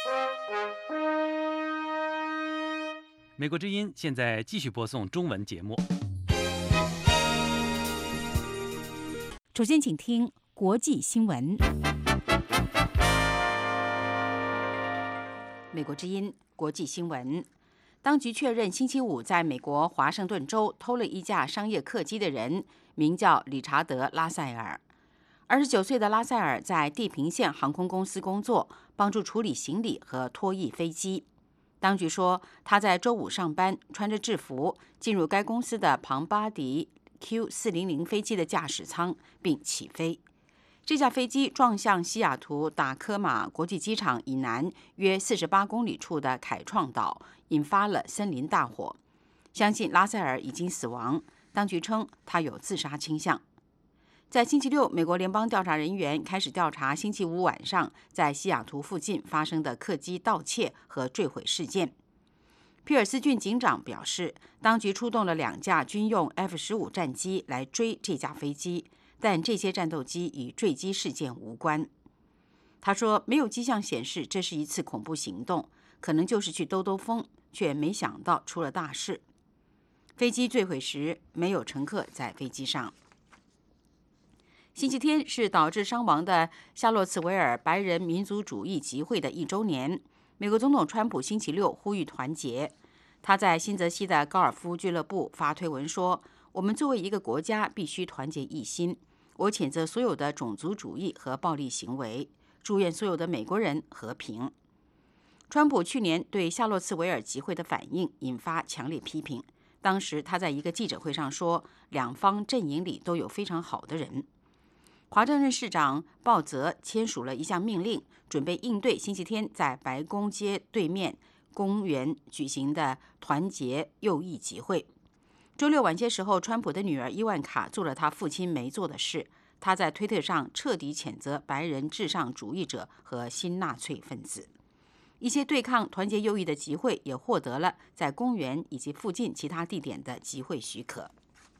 美国之音现在继续播送中文节目。 首先，请听国际新闻。美国之音国际新闻。当局确认，星期五在美国华盛顿州偷了一架商业客机的人名叫理查德·拉塞尔。29岁的拉塞尔在地平线航空公司工作，帮助处理行李和托运飞机。当局说，他在周五上班，穿着制服进入该公司的庞巴迪 Q400 飞机的驾驶舱，并起飞。这架飞机撞向西雅图达科马国际机场以南约48公里处的凯创岛，引发了森林大火。相信拉塞尔已经死亡，当局称他有自杀倾向。在星期六，美国联邦调查人员开始调查星期五晚上在西雅图附近发生的客机盗窃和坠毁事件。皮尔斯郡警长表示，当局出动了2架军用 F-15战机来追这架飞机，但这些战斗机与坠机事件无关。他说，没有迹象显示这是一次恐怖行动，可能就是去兜兜风，却没想到出了大事。飞机坠毁时，没有乘客在飞机上。星期天是导致伤亡的夏洛茨维尔白人民族主义集会的1周年。美国总统川普星期六呼吁团结。他在新泽西的高尔夫俱乐部发推文说：“我们作为一个国家必须团结一心。我谴责所有的种族主义和暴力行为，祝愿所有的美国人和平。”川普去年对夏洛茨维尔集会的反应引发强烈批评。当时他在一个记者会上说：“两方阵营里都有非常好的人。”华盛顿市长鲍泽签署了一项命令，准备应对星期天在白宫街对面公园举行的团结右翼集会。周六晚些时候，川普的女儿伊万卡做了他父亲没做的事，他在推特上彻底谴责白人至上主义者和新纳粹分子。一些对抗团结右翼的集会也获得了在公园以及附近其他地点的集会许可。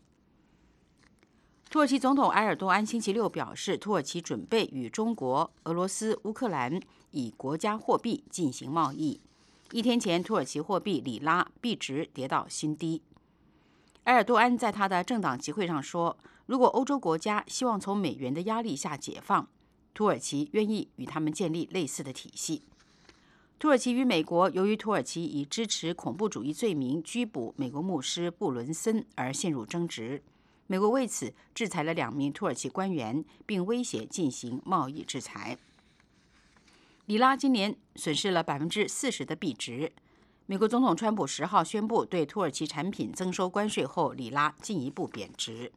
土耳其总统埃尔多安星期六表示，土耳其准备与中国、俄罗斯、乌克兰以国家货币进行贸易。1天前，土耳其货币里拉币值跌到新低。埃尔多安在他的政党集会上说，如果欧洲国家希望从美元的压力下解放，土耳其愿意与他们建立类似的体系。土耳其与美国由于土耳其以支持恐怖主义罪名拘捕美国牧师布伦森而陷入争执。美国为此制裁了2名土耳其官员，并威胁进行贸易制裁。里拉今年损失了40%的币值。美国总统川普10号宣布对土耳其产品增收关税后，里拉进一步贬值。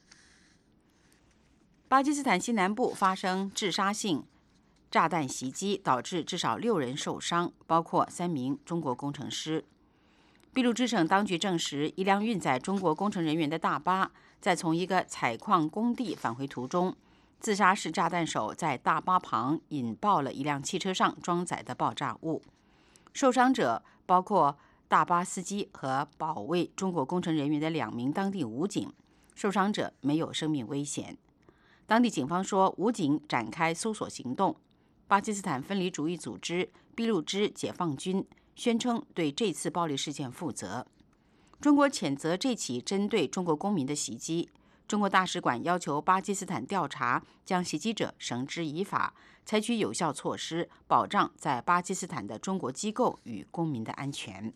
巴基斯坦西南部发生致杀性炸弹袭击，导致至少6人受伤，包括3名中国工程师。俾路支省当局证实，一辆运载中国工程人员的大巴在从一个采矿工地返回途中，自杀式炸弹手在大巴旁引爆了一辆汽车上装载的爆炸物。受伤者包括大巴司机和保卫中国工程人员的2名当地武警，受伤者没有生命危险。当地警方说，武警展开搜索行动。巴基斯坦分离主义组织俾路支解放军宣称对这次暴力事件负责。中国谴责这起针对中国公民的袭击。中国大使馆要求巴基斯坦调查，将袭击者绳之以法，采取有效措施，保障在巴基斯坦的中国机构与公民的安全。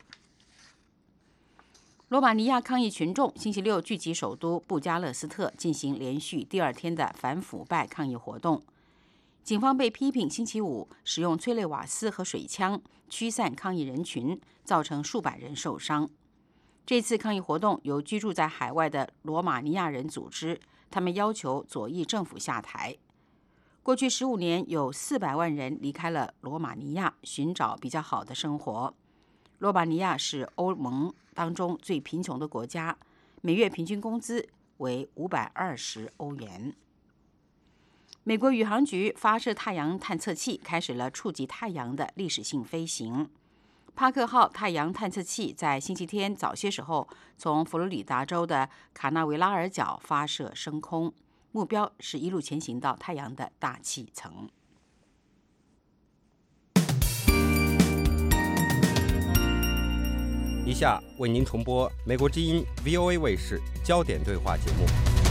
罗马尼亚抗议群众星期六聚集首都布加勒斯特，进行连续第2天的反腐败抗议活动。警方被批评星期五使用催泪瓦斯和水枪驱散抗议人群，造成数百人受伤。这次抗议活动由居住在海外的罗马尼亚人组织，他们要求左翼政府下台。过去15年，有400万人离开了罗马尼亚，寻找比较好的生活。罗马尼亚是欧盟当中最贫穷的国家，每月平均工资为520欧元。美国宇航局发射太阳探测器开始了触及太阳的历史性飞行。帕克号太阳探测器在星期天早些时候从佛罗里达州的卡纳维拉尔角发射升空，目标是一路前行到太阳的大气层。 下为您重播美国之音 VOA 卫视焦点对话节目。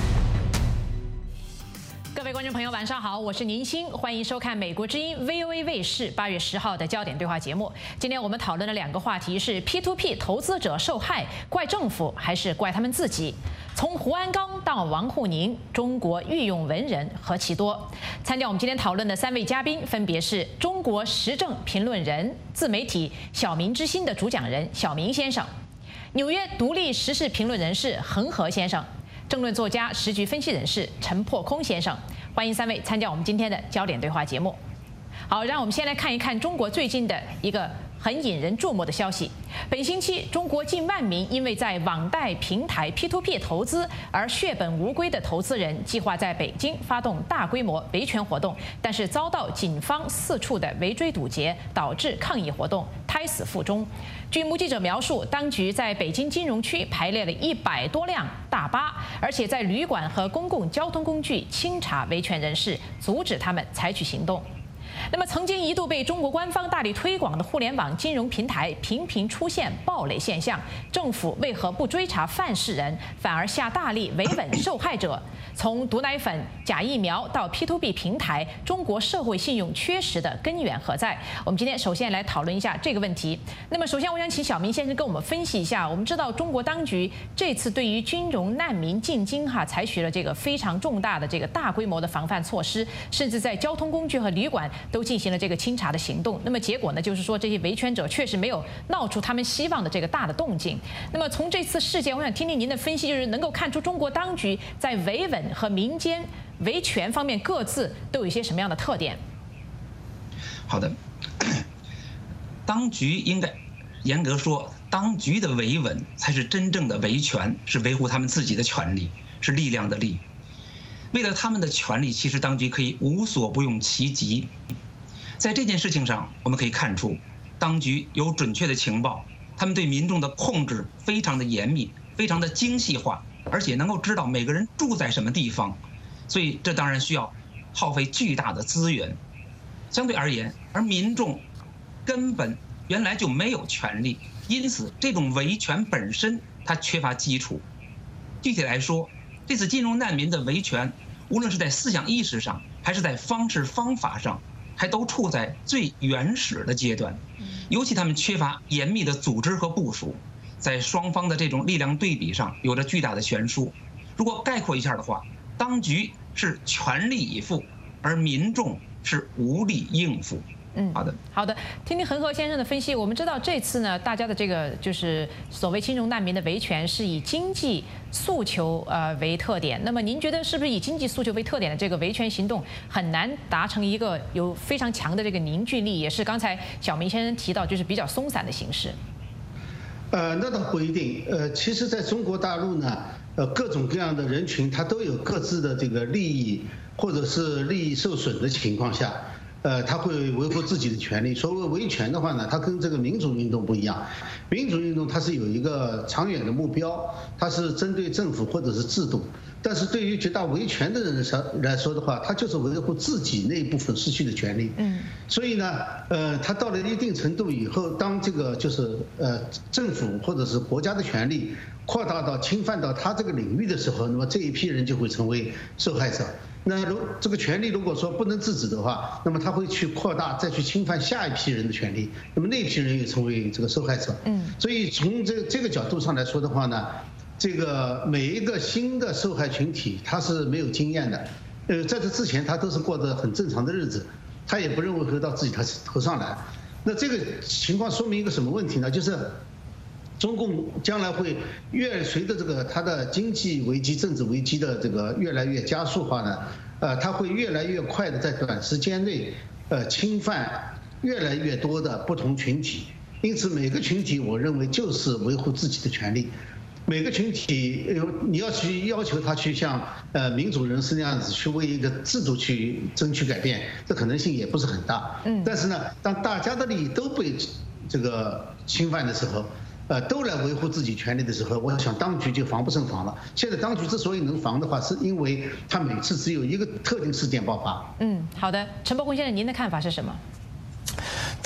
各位观众朋友，晚上好，我是宁鑫，欢迎收看美国之音 VOA 卫视8月10号的焦点对话节目。今天我们讨论的2个话题是 P2P 投资者受害，怪政府还是怪他们自己？从胡鞍钢到王沪宁，中国御用文人何其多。参加我们今天讨论的3位嘉宾分别是中国时政评论人、自媒体小民之心的主讲人小明先生，纽约独立时事评论人士恒河先生，政论作家、时局分析人士陈破空先生，欢迎3位参加我们今天的焦点对话节目。好，让我们先来看一看中国最近的一个很引人注目的消息。本星期，中国近万名因为在网贷平台 P2P 投资而血本无归的投资人，计划在北京发动大规模维权活动，但是遭到警方4处的围追堵截，导致抗议活动胎死腹中。据目击者描述，当局在北京金融区排列了100多辆大巴，而且在旅馆和公共交通工具清查维权人士，阻止他们采取行动。那么，曾经一度被中国官方大力推广的互联网金融平台频频出现暴雷现象，政府为何不追查犯事人，反而下大力维稳受害者？从毒奶粉、假疫苗到 P2P 平台，中国社会信用缺失的根源何在？我们今天首先来讨论一下这个问题。那么，首先我想请小明先生跟我们分析一下。我们知道中国当局这次对于军容难民进京采取了这个非常重大的这个大规模的防范措施，甚至在交通工具和旅馆都进行了这个清查的行动。那么结果呢，就是说这些维权者确实没有闹出他们希望的这个大的动静。那么从这次事件，我想听听您的分析，就是能够看出中国当局在维稳和民间维权方面各自都有一些什么样的特点？ 好的，当局应该严格说，当局的维稳才是真正的维权，是维护他们自己的权利，是力量的力。为了他们的权利，其实当局可以无所不用其极。在这件事情上，我们可以看出，当局有准确的情报，他们对民众的控制非常的严密，非常的精细化，而且能够知道每个人住在什么地方，所以这当然需要耗费巨大的资源。相对而言，而民众根本原来就没有权利，因此这种维权本身它缺乏基础。具体来说，这次金融难民的维权，无论是在思想意识上，还是在方式方法上，还都处在最原始的阶段。尤其他们缺乏严密的组织和部署，在双方的这种力量对比上有着巨大的悬殊。如果概括一下的话，当局是全力以赴，而民众是无力应付。好的， 听听恒河先生的分析。我们知道这次呢，大家的这个就是所谓金融难民的维权是以经济诉求为特点。那么您觉得是不是以经济诉求为特点的这个维权行动很难达成一个有非常强的这个凝聚力？也是刚才小明先生提到，就是比较松散的形式。 那倒不一定。其实在中国大陆呢，各种各样的人群他都有各自的这个利益或者是利益受损的情况下。他会维护自己的权利。所谓维权的话呢，它跟这个民主运动不一样。民主运动它是有一个长远的目标，它是针对政府或者是制度。但是对于绝大维权的人来说的话，他就是维护自己那一部分失去的权利。所以呢，他到了一定程度以后，当这个就是政府或者是国家的权利扩大到侵犯到他这个领域的时候，那么这一批人就会成为受害者。那这个权利如果说不能制止的话，那么他会去扩大，再去侵犯下一批人的权利，那么那批人也成为这个受害者。所以从这个角度上来说的话呢，这个每一个新的受害群体他是没有经验的，在这之前他都是过着很正常的日子，他也不认为会到自己头上来。那这个情况说明一个什么问题呢？就是中共将来会随着这个它的经济危机、政治危机的这个越来越加速化呢，它会越来越快的在短时间内，侵犯越来越多的不同群体。因此，每个群体我认为就是维护自己的权利。每个群体，你要去要求他去像民主人士那样子去为一个制度去争取改变，这可能性也不是很大。但是呢，当大家的利益都被这个侵犯的时候，都来维护自己权利的时候，我想当局就防不胜防了。现在当局之所以能防的话，是因为他每次只有一个特定事件爆发。 好的，陈伯宏先生，您的看法是什么？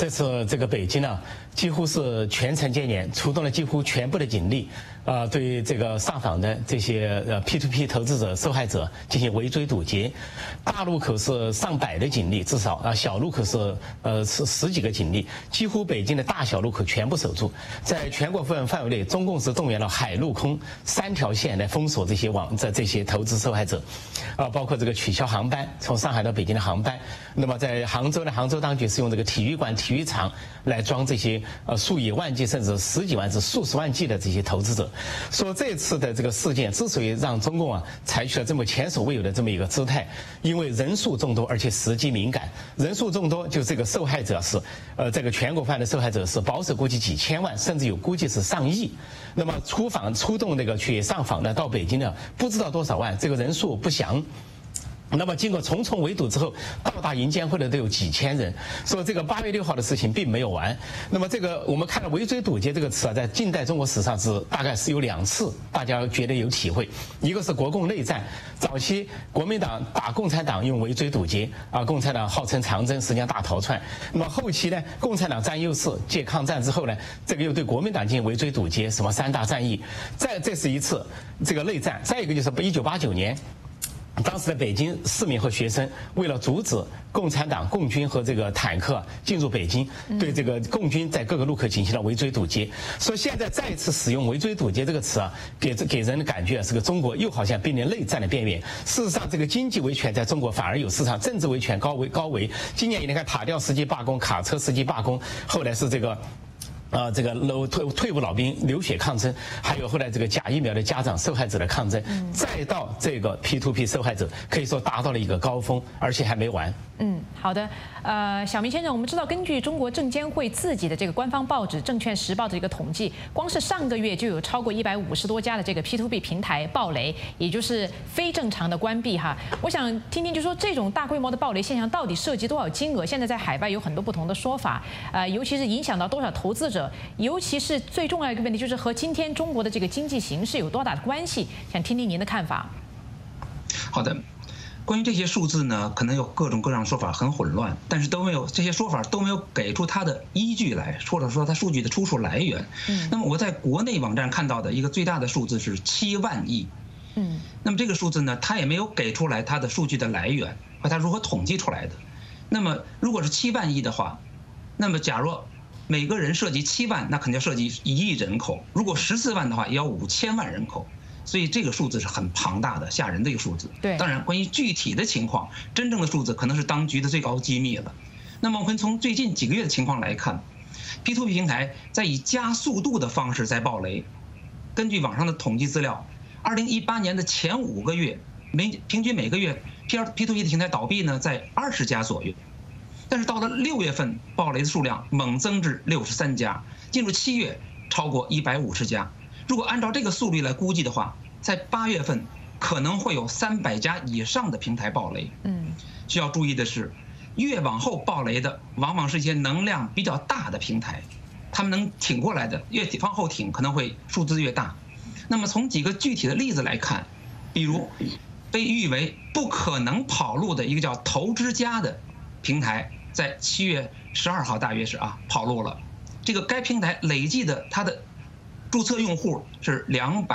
这次这个北京呢，几乎是全程接连，出动了几乎全部的警力，对这个上访的这些P2P 投资者受害者进行围追堵截。大路口是上百的警力，至少小路口是十几个警力，几乎北京的大小路口全部守住。在全国范围内，中共是动员了海陆空3条线来封锁这些投资受害者，包括这个取消航班，从上海到北京的航班。那么在杭州呢，杭州当局是用这个体育馆、体育场来装这些数以万计甚至十几万至数十万计的这些投资者。说这次的这个事件之所以让中共采取了这么前所未有的这么一个姿态，因为人数众多，而且时机敏感。人数众多，就这个受害者是这个全国范的受害者是保守估计几千万，甚至有估计是上亿。那么出动那个去上访呢，到北京呢，不知道多少万，这个人数不详。那么经过重重围堵之后，到达银监会的都有几千人。说这个8月6号的事情并没有完。那么这个我们看到围追堵截这个词在近代中国史上大概是有2次，大家觉得有体会。一个是国共内战，早期国民党打共产党用围追堵截共产党号称长征，实际上大逃窜。那么后期呢，共产党占优势，借抗战之后呢，这个又对国民党进行围追堵截，什么3大战役。这是一次这个内战。再一个就是1989年。当时的北京市民和学生为了阻止共产党、共军和这个坦克进入北京，对这个共军在各个路口进行了围追堵截。所以现在再一次使用围追堵截这个词给人的感觉是个中国又好像濒临内战的边缘。事实上，这个经济维权在中国反而有市场，政治维权高维。今年你看塔吊司机罢工、卡车司机罢工，后来是这个退伍老兵流血抗争，还有后来这个假疫苗的家长受害者的抗争，再到这个 P2P 受害者，可以说达到了一个高峰，而且还没完。 好的，小明先生，我们知道根据中国证监会自己的这个官方报纸《证券时报》的一个统计，光是上个月就有超过150多家的这个 P2P 平台爆雷，也就是非正常的关闭哈。我想听听，就说这种大规模的爆雷现象到底涉及多少金额？现在在海外有很多不同的说法，尤其是影响到多少投资者，尤其是最重要的一个问题就是和今天中国的这个经济形势有多大的关系？想听听您的看法。 好的。关于这些数字呢，可能有各种各样的说法，很混乱，但是这些说法都没有给出它的依据来，或者说它数据的出处来源。那么我在国内网站看到的一个最大的数字是7万亿。那么这个数字呢，它也没有给出来它的数据的来源和它如何统计出来的。那么如果是7万亿的话，那么假如每个人涉及7万，那肯定要涉及1亿人口；如果14万的话，也要5000万人口。所以这个数字是很庞大的、吓人的一个数字。 对， 当然关于具体的情况，真正的数字可能是当局的最高机密了。那么我们从最近几个月的情况来看 ，P2P 平台在以加速度的方式在爆雷。根据网上的统计资料，2018年的前5个月，平均每个月 P2P 的平台倒闭呢在20家左右，但是到了6月份，爆雷的数量猛增至63家，进入7月超过150家。如果按照这个速率来估计的话，在8月份可能会有300家以上的平台爆雷。需要注意的是，越往后爆雷的往往是一些能量比较大的平台，他们能挺过来的，越往后挺可能会数字越大。那么从几个具体的例子来看，比如被誉为不可能跑路的一个叫投之家的平台，在7月12号大约是跑路了。这个该平台累计的它的注册用户是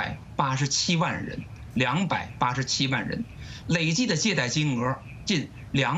287万人，287万人，累计的借贷金额近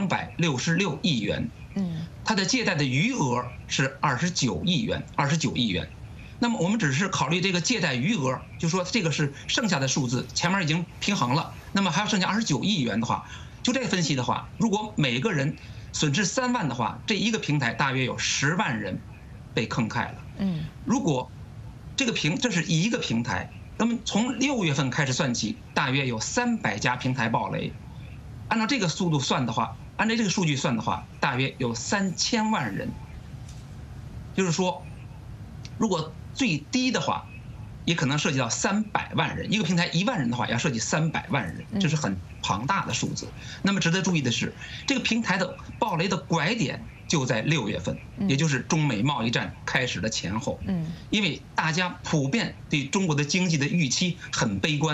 266亿元，它的借贷的余额是29亿元，29亿元。那么我们只是考虑这个借贷余额，就说这个是剩下的数字，前面已经平衡了，那么还要剩下29亿元的话，就这分析的话，如果每个人损失3万的话，这一个平台大约有10万人被坑害了。如果这是一个平台，那么从6月份开始算起，大约有300家平台爆雷。按照这个速度算的话，按照这个数据算的话，大约有3000万人。就是说，如果最低的话，也可能涉及到300万人。一个平台1万人的话，要涉及300万人，这是很庞大的数字。那么值得注意的是，这个平台的爆雷的拐点就在6月份，也就是中美贸易战开始的前后。因为大家普遍对中国的经济的预期很悲观，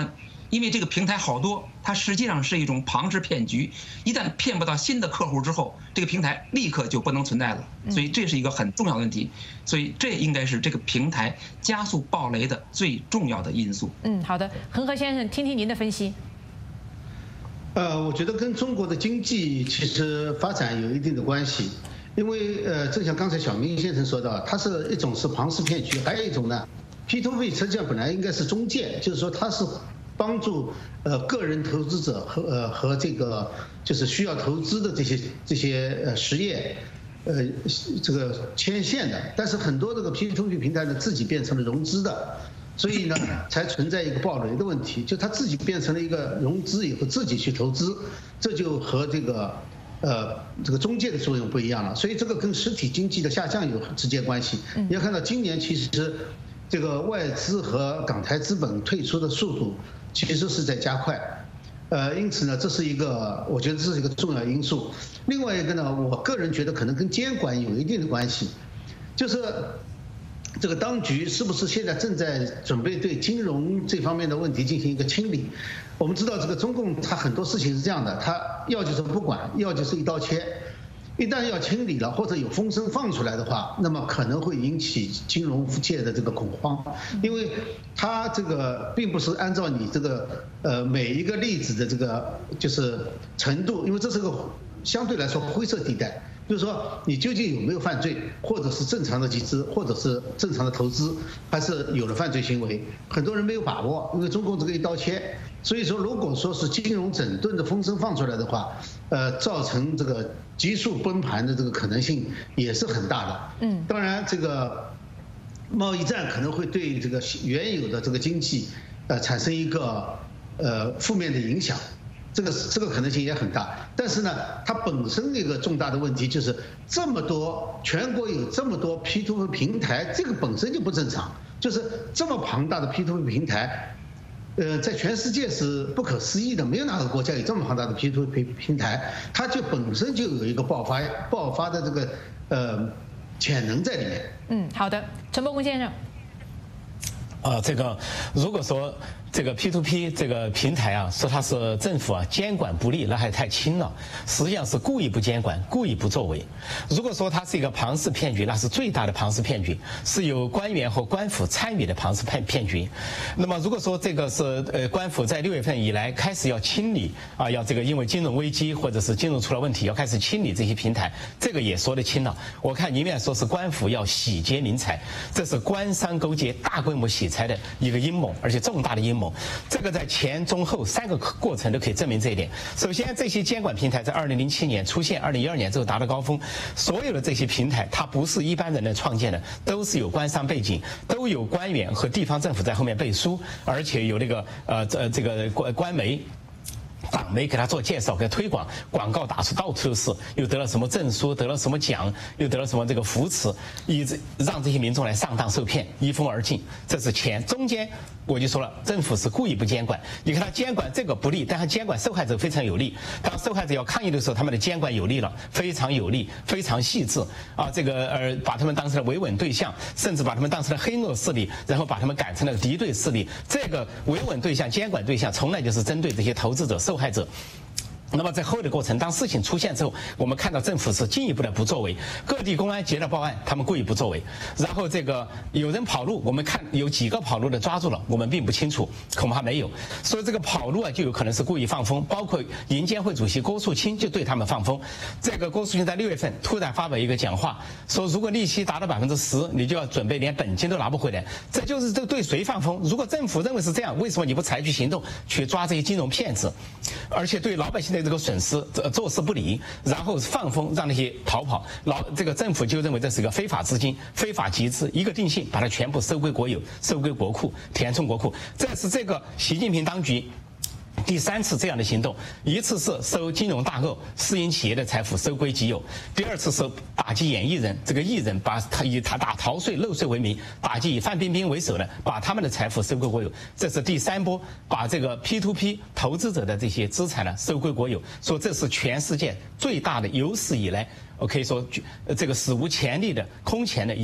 因为这个平台好多，它实际上是一种庞氏骗局。一旦骗不到新的客户之后，这个平台立刻就不能存在了。所以这是一个很重要的问题。所以这应该是这个平台加速暴雷的最重要的因素。 好的，恒河先生，听听您的分析。 我觉得跟中国的经济其实发展有一定的关系，因为正像刚才小明先生说到，它是一种是庞氏骗局，还有一种呢 ，P2P 实际上本来应该是中介，就是说它是帮助个人投资者和这个就是需要投资的这些实业这个牵线的，但是很多这个 P2P 平台呢自己变成了融资的。所以呢，才存在一个暴雷的问题，就他自己变成了一个融资以后自己去投资，这就和这个中介的作用不一样了。所以这个跟实体经济的下降有直接关系。你要看到今年其实这个外资和港台资本退出的速度其实是在加快，因此呢，我觉得这是一个重要因素。另外一个呢，我个人觉得可能跟监管有一定的关系，就是这个当局是不是现在正在准备对金融这方面的问题进行一个清理？我们知道这个中共它很多事情是这样的，它要就是不管，要就是一刀切。一旦要清理了或者有风声放出来的话，那么可能会引起金融界的这个恐慌，因为它这个并不是按照你这个每一个例子的这个就是程度，因为这是个相对来说灰色地带。就是说，你究竟有没有犯罪，或者是正常的集资，或者是正常的投资，还是有了犯罪行为，很多人没有把握，因为中共这个一刀切。所以说，如果说是金融整顿的风声放出来的话，造成这个急速崩盘的这个可能性也是很大的。当然，这个贸易战可能会对这个原有的这个经济，产生一个负面的影响。这个可能性也很大，但是呢，它本身一个重大的问题就是这么多全国有这么多 P2P 平台，这个本身就不正常，就是这么庞大的 P2P 平台，在全世界是不可思议的，没有哪个国家有这么庞大的 P2P 平台，它就本身就有一个爆发的这个潜能在里面。 好的，陈伯公先生。 这个如果说这个 P2P 这个平台啊，说它是政府监管不力，那还太轻了。实际上是故意不监管，故意不作为。如果说它是一个庞氏骗局，那是最大的庞氏骗局，是有官员和官府参与的庞氏骗局。那么如果说这个是官府在6月份以来开始要清理啊，要这个因为金融危机或者是金融出了问题，要开始清理这些平台，这个也说得清了。我看里面说是官府要洗劫民财，这是官商勾结、大规模洗财的一个阴谋，而且重大的阴谋。这个在前中后3个过程都可以证明这一点。首先，这些监管平台在2007年出现，2012年之后达到高峰。所有的这些平台，它不是一般人能创建的，都是有官商背景，都有官员和地方政府在后面背书，而且有那个这个官媒。党媒给他做介绍，给他推广，广告打出到处都是，又得了什么证书，得了什么奖，又得了什么这个扶持，一直让这些民众来上当受骗，一风而尽。这是前中间我就说了，政府是故意不监管。你看他监管这个不利，但他监管受害者非常有利。当受害者要抗议的时候，他们的监管有利了，非常有利，非常细致啊。这个把他们当成了维稳对象，甚至把他们当成了黑恶势力，然后把他们改成了敌对势力。这个维稳对象、监管对象，从来就是针对这些投资者、受害者。那么在后的过程，当事情出现之后，我们看到政府是进一步的不作为，各地公安接到报案，他们故意不作为。然后这个有人跑路，我们看有几个跑路的抓住了，我们并不清楚，恐怕没有。所以这个跑路啊，就有可能是故意放风，包括银监会主席郭树清就对他们放风。这个郭树清在6月份突然发表一个讲话，说如果利息达到10%，你就要准备连本金都拿不回来。这就是对谁放风？如果政府认为是这样，为什么你不采取行动去抓这些金融骗子？而且对老百姓的这个损失坐视不理，然后放风让那些逃跑，这个政府就认为这是一个非法资金、非法集资，一个定性把它全部收归国有、收归国库、填充国库。这是这个习近平当局第3次这样的行动，一次是收金融大鳄、私营企业的财富收归己有，第2次是打击演艺人，这个艺人把他以他打逃税漏税为名，打击以范冰冰为首的，把他们的财富收归国有。这是第3波，把这个 P2P 投资者的这些资产呢收归国有，说这是全世界最大的有史以来，我可以说这个史无前例的空前的一个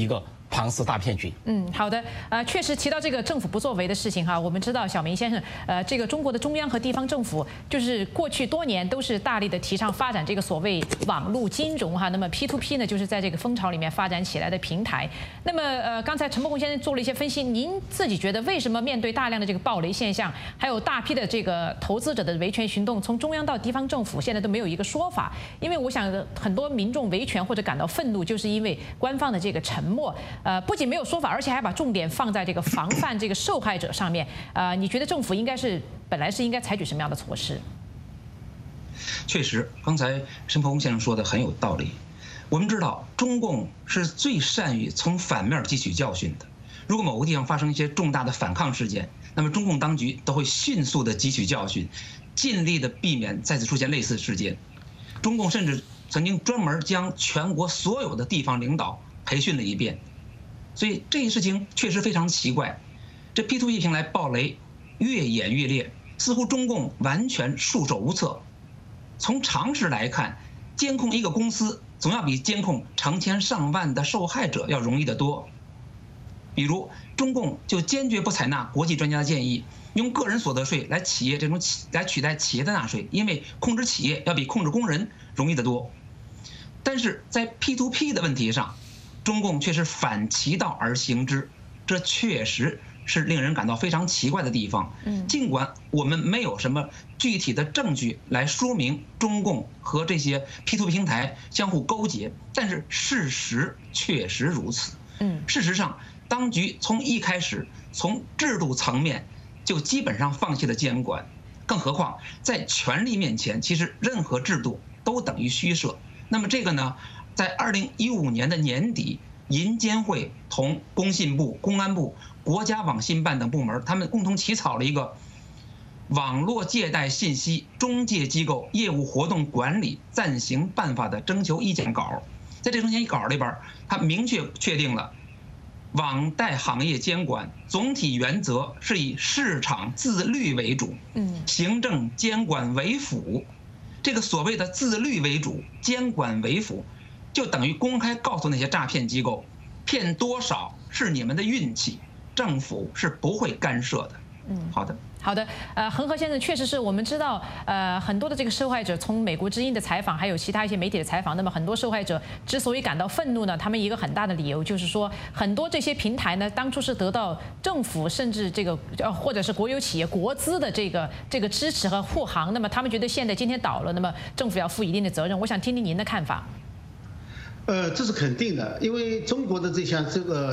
庞氏大骗局。 好的，确实提到这个政府不作为的事情哈，我们知道小明先生，这个中国的中央和地方政府就是过去多年都是大力的提倡发展这个所谓网络金融哈，那么 P2P 呢就是在这个风潮里面发展起来的平台。那么刚才陈伯宏先生做了一些分析，您自己觉得为什么面对大量的这个暴雷现象，还有大批的这个投资者的维权行动，从中央到地方政府现在都没有一个说法？因为我想很多民众维权或者感到愤怒，就是因为官方的这个沉默。不仅没有说法，而且还把重点放在这个防范这个受害者上面。你觉得政府本来是应该采取什么样的措施？ 确实，刚才申伯宏先生说的很有道理。我们知道，中共是最善于从反面汲取教训的。如果某个地方发生一些重大的反抗事件，那么中共当局都会迅速的汲取教训，尽力的避免再次出现类似事件。中共甚至曾经专门将全国所有的地方领导培训了一遍。所以这一事情确实非常奇怪，这 P2P 平台暴雷越演越烈，似乎中共完全束手无策。从常识来看，监控一个公司总要比监控成千上万的受害者要容易得多。比如，中共就坚决不采纳国际专家的建议，用个人所得税来取代企业的纳税，因为控制企业要比控制工人容易得多。但是在 P2P 的问题上，中共却是反其道而行之，这确实是令人感到非常奇怪的地方。尽管我们没有什么具体的证据来说明中共和这些 P2P 平台相互勾结，但是事实确实如此。事实上，当局从一开始从制度层面就基本上放弃了监管，更何况在权力面前，其实任何制度都等于虚设。那么这个呢？在2015年的年底，银监会同工信部、公安部、国家网信办等部门，他们共同起草了一个网络借贷信息中介机构业务活动管理暂行办法的征求意见稿。在这征求意见稿里边，它明确确定了网贷行业监管总体原则是以市场自律为主，行政监管为辅。这个所谓的自律为主、监管为辅，就等于公开告诉那些诈骗机构，骗多少是你们的运气，政府是不会干涉的。好的，恒河先生，确实是我们知道，很多的这个受害者，从美国之音的采访，还有其他一些媒体的采访，那么很多受害者之所以感到愤怒呢，他们一个很大的理由就是说，很多这些平台呢，当初是得到政府甚至这个或者是国有企业国资的这个支持和护航，那么他们觉得现在今天倒了，那么政府要负一定的责任。我想听听您的看法。 这是肯定的，因为中国的像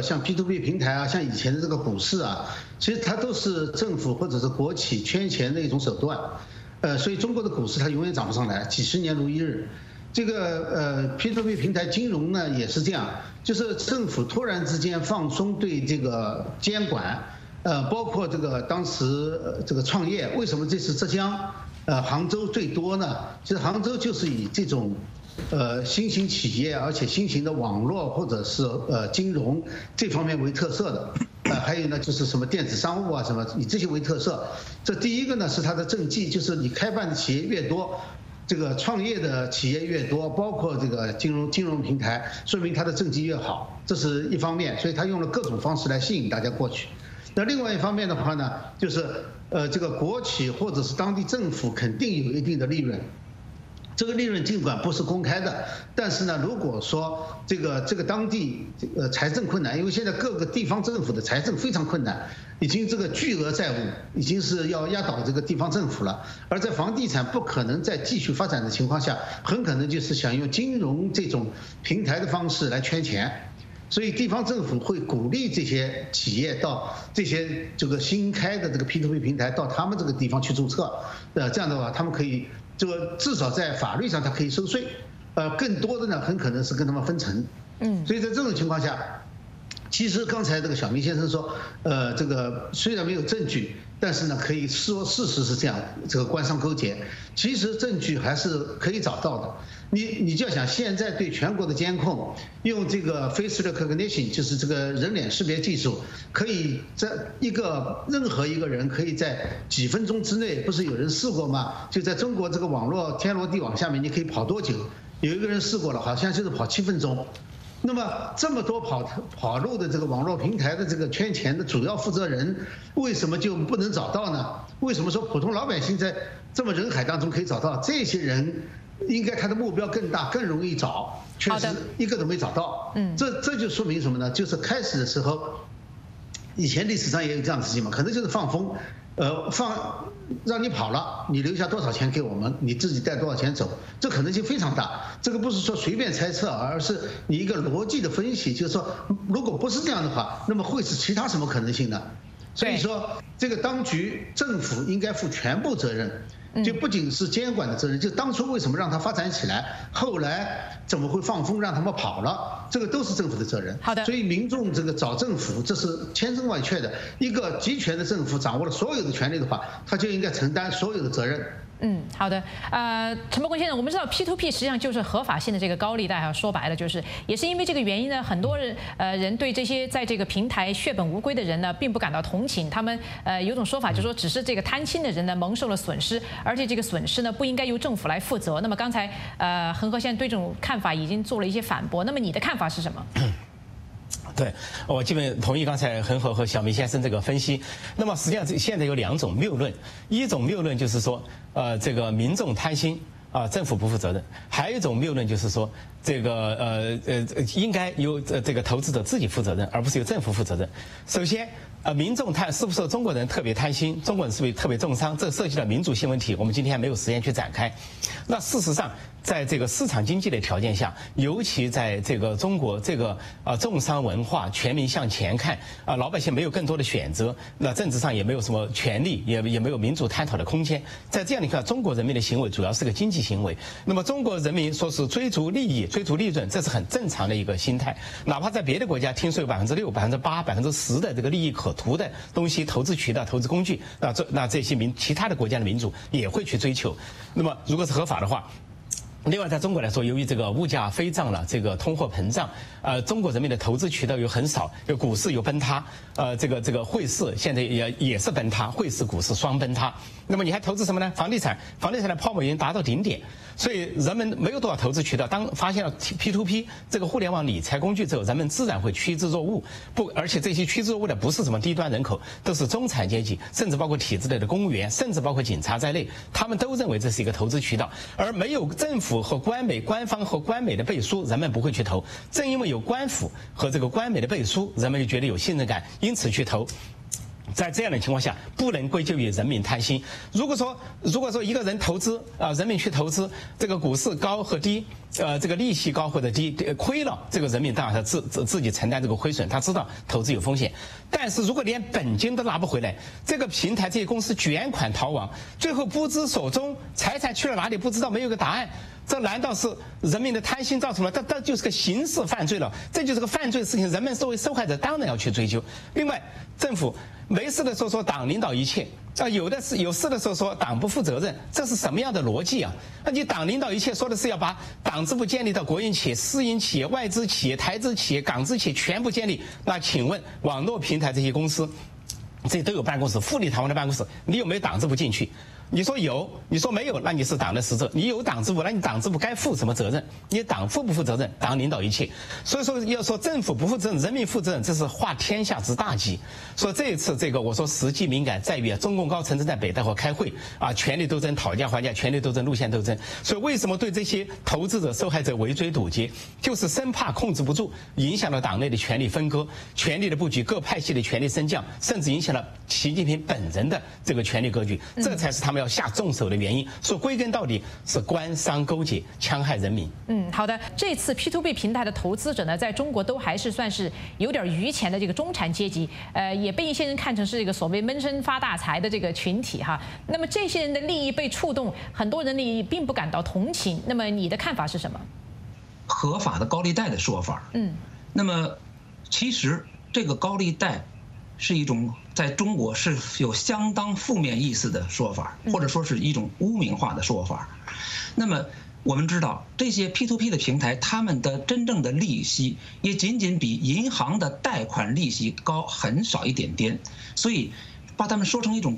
P2P 平台啊，像以前的这个股市啊，其实它都是政府或者是国企圈钱的一种手段，所以中国的股市它永远涨不上来，几十年如一日。这个P2P 平台金融呢也是这样，就是政府突然之间放松对这个监管，包括这个当时这个创业，为什么这次浙江、杭州最多呢？其实杭州就是以这种新型企业，而且新型的网络或者是金融这方面为特色的，还有呢就是什么电子商务啊什么，以这些为特色。这第一个呢是它的政绩，就是你开办的企业越多，这个创业的企业越多，包括这个金融平台，说明它的政绩越好，这是一方面，所以它用了各种方式来吸引大家过去。那另外一方面的话呢，就是这个国企或者是当地政府肯定有一定的利润。这个利润尽管不是公开的，但是呢，如果说这个当地财政困难，因为现在各个地方政府的财政非常困难，已经这个巨额债务已经是要压倒这个地方政府了，而在房地产不可能再继续发展的情况下，很可能就是想用金融这种平台的方式来圈钱，所以地方政府会鼓励这些企业到这些这个新开的这个 P2P 平台到他们这个地方去注册，这样的话他们可以。这个至少在法律上它可以收税，更多的呢很可能是跟他们分成，所以在这种情况下，其实刚才这个小明先生说，这个虽然没有证据，但是呢可以说事实是这样，这个官商勾结，其实证据还是可以找到的。你就要想现在对全国的监控，用这个 face recognition， 就是这个人脸识别技术，可以在任何一个人可以在几分钟之内，不是有人试过吗？就在中国这个网络天罗地网下面，你可以跑多久？有一个人试过了，好像就是跑7分钟。 那么这么多跑路的这个网络平台的这个圈钱的主要负责人，为什么就不能找到呢？为什么说普通老百姓在这么人海当中可以找到这些人？应该他的目标更大，更容易找，确实一个都没找到。这就说明什么呢？就是开始的时候，以前历史上也有这样的事情嘛，可能就是放风，让你跑了，你留下多少钱给我们，你自己带多少钱走，这可能性非常大。这个不是说随便猜测，而是你一个逻辑的分析，就是说，如果不是这样的话，那么会是其他什么可能性呢？所以说，这个当局政府应该负全部责任。就不仅是监管的责任，就当初为什么让它发展起来，后来怎么会放风让他们跑了，这个都是政府的责任。 好的， 所以民众这个找政府，这是千真万确的。一个集权的政府掌握了所有的权利的话，他就应该承担所有的责任。 好的，陈伯公先生，我们知道 P2P 实际上就是合法性的这个高利贷啊，说白了就是也是因为这个原因呢，很多人对这些在这个平台血本无归的人呢，并不感到同情，他们有种说法就是说，只是这个贪心的人呢蒙受了损失，而且这个损失呢不应该由政府来负责。那么刚才恒河先生对这种看法已经做了一些反驳，那么你的看法是什么？ 对，我基本同意刚才恒河和小明先生这个分析。那么实际上现在有2种谬论，一种谬论就是说，这个民众贪心政府不负责任；还有一种谬论就是说，这个应该由这个投资者自己负责任，而不是由政府负责任。首先，民众是不是中国人特别贪心？中国人是不是特别重商？这涉及到民主性问题，我们今天还没有时间去展开。那事实上，在这个市场经济的条件下，尤其在这个中国这个重商文化全民向前看老百姓没有更多的选择，那政治上也没有什么权利，也没有民主探讨的空间。在这样的看，中国人民的行为主要是个经济行为。那么中国人民说是追逐利益、追逐利润，这是很正常的一个心态。哪怕在别的国家听说有6%、8%、10%的这个利益可图的东西，投资渠道、投资工具，那这些其他的国家的民主也会去追求。那么如果是合法的话。另外，在中国来说，由于这个物价飞涨了，这个通货膨胀，中国人民的投资渠道又很少，有股市又崩塌，这个汇市现在也是崩塌，汇市、股市双崩塌。那么你还投资什么呢？房地产的泡沫已经达到顶点，所以人们没有多少投资渠道。当发现了 P2P 这个互联网理财工具之后，人们自然会趋之若鹜。而且这些趋之若鹜的不是什么低端人口，都是中产阶级，甚至包括体制内的公务员，甚至包括警察在内，他们都认为这是一个投资渠道，而没有政府和官方和官媒的背书，人们不会去投。正因为有官府和这个官媒的背书，人们就觉得有信任感，因此去投。在这样的情况下，不能归咎于人民贪心。如果说一个人投资人民去投资，这个股市高和低，这个利息高或者低，亏了，这个人民当然他自己承担这个亏损，他知道投资有风险。但是如果连本金都拿不回来，这个平台这些公司卷款逃亡，最后不知所终，财产去了哪里不知道，没有个答案。这难道是人民的贪心造成的？这就是个刑事犯罪了，这就是个犯罪事情。人们作为受害者，当然要去追究。另外，政府没事的时候说党领导一切，有事的时候说党不负责任，这是什么样的逻辑啊？那你党领导一切，说的是要把党支部建立到国营企业、私营企业、外资企业、台资企业、港资企业全部建立。那请问网络平台这些公司，这些都有办公室，富丽堂皇的办公室，你有没有党支部进去？你说有，你说没有，那你是党的使者。你有党支部，那你党支部该负什么责任？你党负不负责任？党领导一切。所以说，要说政府不负责任，人民负责任，这是化天下之大稽。所以这一次我说实际敏感在于中共高层正在北戴河开会权力斗争、讨价还价、权力斗争、路线斗争。所以为什么对这些投资者、受害者围追堵截，就是生怕控制不住，影响了党内的权力分割、权力的布局、各派系的权力升降，甚至影响了习近平本人的这个权力格局。这才是他们要下重手的原因。说归根到底是官商勾结，戕害人民。 好的。这次 P2P 平台的投资者呢，在中国都还是算是有点余钱的这个中产阶级，也被一些人看成是这个所谓闷声发大财的这个群体哈。那么这些人的利益被触动，很多人呢并不感到同情。那么你的看法是什么？ 合法的高利贷的说法。那么其实这个高利贷是一种在中国是有相当负面意思的说法，或者说是一种污名化的说法。那么我们知道，这些 P2P 的平台，他们的真正的利息也仅仅比银行的贷款利息高很少一点点，所以把他们说成一种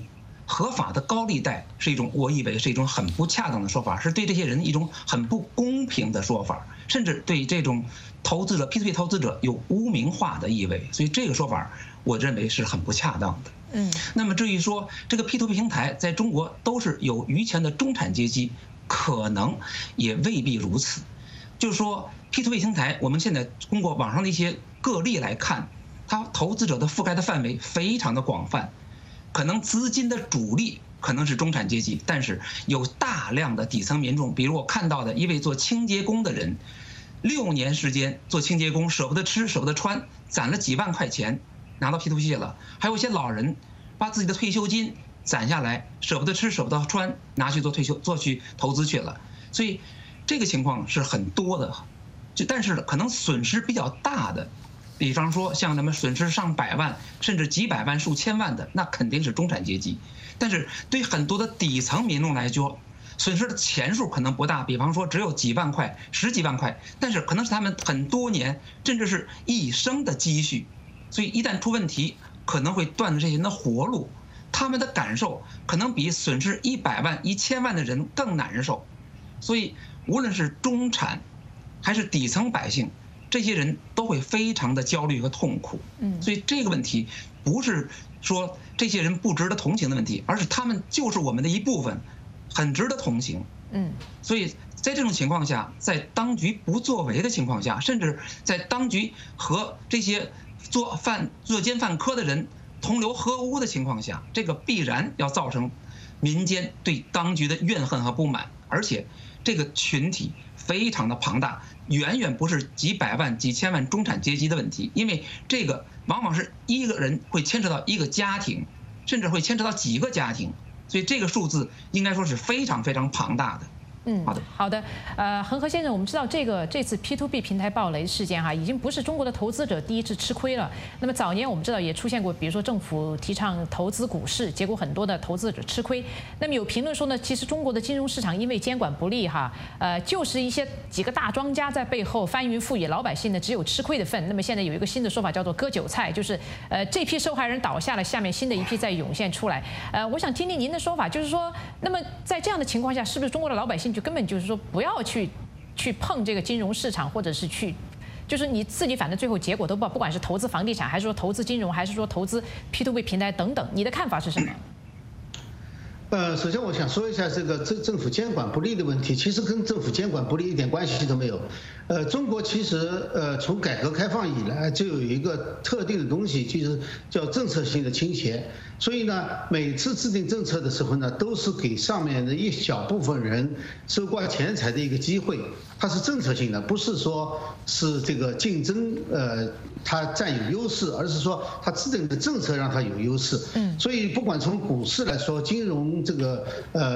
合法的高利贷是一种，我以为是一种很不恰当的说法，是对这些人一种很不公平的说法，甚至对这种投资者 P2P 投资者有污名化的意味，所以这个说法我认为是很不恰当的。那么至于说这个 P2P 平台在中国都是有余钱的中产阶级，可能也未必如此。就是说 P2P 平台，我们现在通过网上的一些个例来看，它投资者的覆盖的范围非常的广泛。可能资金的主力可能是中产阶级，但是有大量的底层民众，比如我看到的一位做清洁工的人，6年时间做清洁工，舍不得吃舍不得穿，攒了几万块钱拿到 P2P 去了。还有一些老人把自己的退休金攒下来，舍不得吃舍不得穿，拿去做去投资去了。所以这个情况是很多的，但是可能损失比较大的。比方说，像咱们损失上百万甚至几百万、数千万的，那肯定是中产阶级。但是对很多的底层民众来说，损失的钱数可能不大，比方说只有几万块、10几万块，但是可能是他们很多年甚至是一生的积蓄。所以一旦出问题，可能会断了这些人的活路，他们的感受可能比损失100万、1000万的人更难受。所以无论是中产还是底层百姓，这些人都会非常的焦虑和痛苦。所以这个问题不是说这些人不值得同情的问题，而是他们就是我们的一部分，很值得同情。所以在这种情况下，在当局不作为的情况下，甚至在当局和这些作奸犯科的人同流合污的情况下，这个必然要造成民间对当局的怨恨和不满，而且这个群体非常的庞大，远远不是几百万、几千万中产阶级的问题，因为这个往往是一个人会牵扯到一个家庭，甚至会牵扯到几个家庭，所以这个数字应该说是非常非常庞大的。 好的，恒河先生，我们知道这次 P2P 平台暴雷事件哈，已经不是中国的投资者第一次吃亏了。那么早年我们知道也出现过，比如说政府提倡投资股市，结果很多的投资者吃亏。那么有评论说呢，其实中国的金融市场因为监管不力哈，就是几个大庄家在背后翻云覆雨，老百姓呢只有吃亏的份。那么现在有一个新的说法叫做割韭菜，就是这批受害人倒下了，下面新的一批在涌现出来。我想听听您的说法，就是说，那么在这样的情况下，是不是中国的老百姓就根本就是说不要去碰这个金融市场，或者是就是你自己反正最后结果都不管是投资房地产，还是说投资金融，还是说投资 P2P 平台等等，你的看法是什么？ 首先我想说一下这个政府监管不力的问题，其实跟政府监管不力一点关系都没有。中国其实从改革开放以来就有一个特定的东西，就是叫政策性的倾斜。所以呢，每次制定政策的时候呢，都是给上面的一小部分人收刮钱财的一个机会，它是政策性的，不是说是这个竞争它占有优势，而是说它制定的政策让它有优势。所以不管从股市来说，金融这个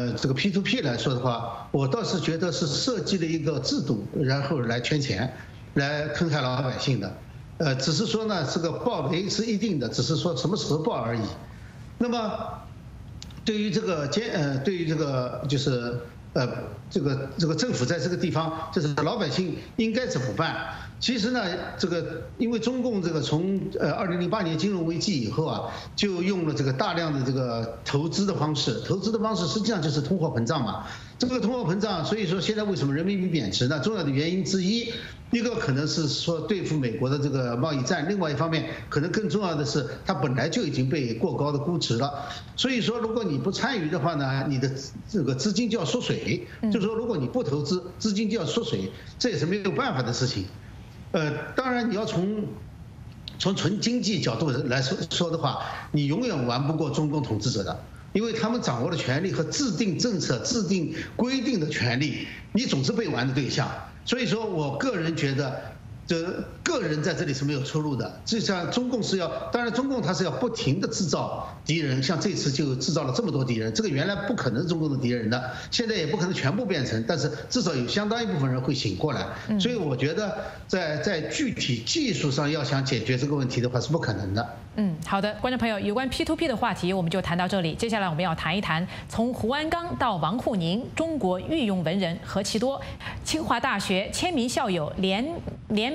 P2P 来说的话，我倒是觉得是设计了一个制度，然后来圈钱，来坑害老百姓的。只是说呢，这个暴雷是一定的，只是说什么时候爆而已。那么，对于这个就是这个政府在这个地方，就是老百姓应该怎么办？其实呢，这个因为中共这个从2008年金融危机以后啊，就用了这个大量的这个投资的方式实际上就是通货膨胀嘛。这个通货膨胀，所以说现在为什么人民币贬值呢？重要的原因之一，一个可能是说对付美国的这个贸易战，另外一方面可能更重要的是，它本来就已经被过高的估值了。所以说，如果你不参与的话呢，你的这个资金就要缩水。就是说，如果你不投资，资金就要缩水，这也是没有办法的事情。当然你要从纯经济角度来说的话，你永远玩不过中共统治者的。因为他们掌握了权力和制定政策、制定规定的权利，你总是被玩的对象。所以说我个人觉得，个人在这里是没有出路的。就像中共是要，当然中共它是要不停的制造敌人，像这次就制造了这么多敌人，这个原来不可能是中共的敌人的，现在也不可能全部变成，但是至少有相当一部分人会醒过来。所以我觉得在具体技术上要想解决这个问题的话是不可能的。 好的，观众朋友，有关 P2P 的话题我们就谈到这里。接下来我们要谈一谈从胡鞍钢到王沪宁，中国御用文人何其多。清华大学千名校友联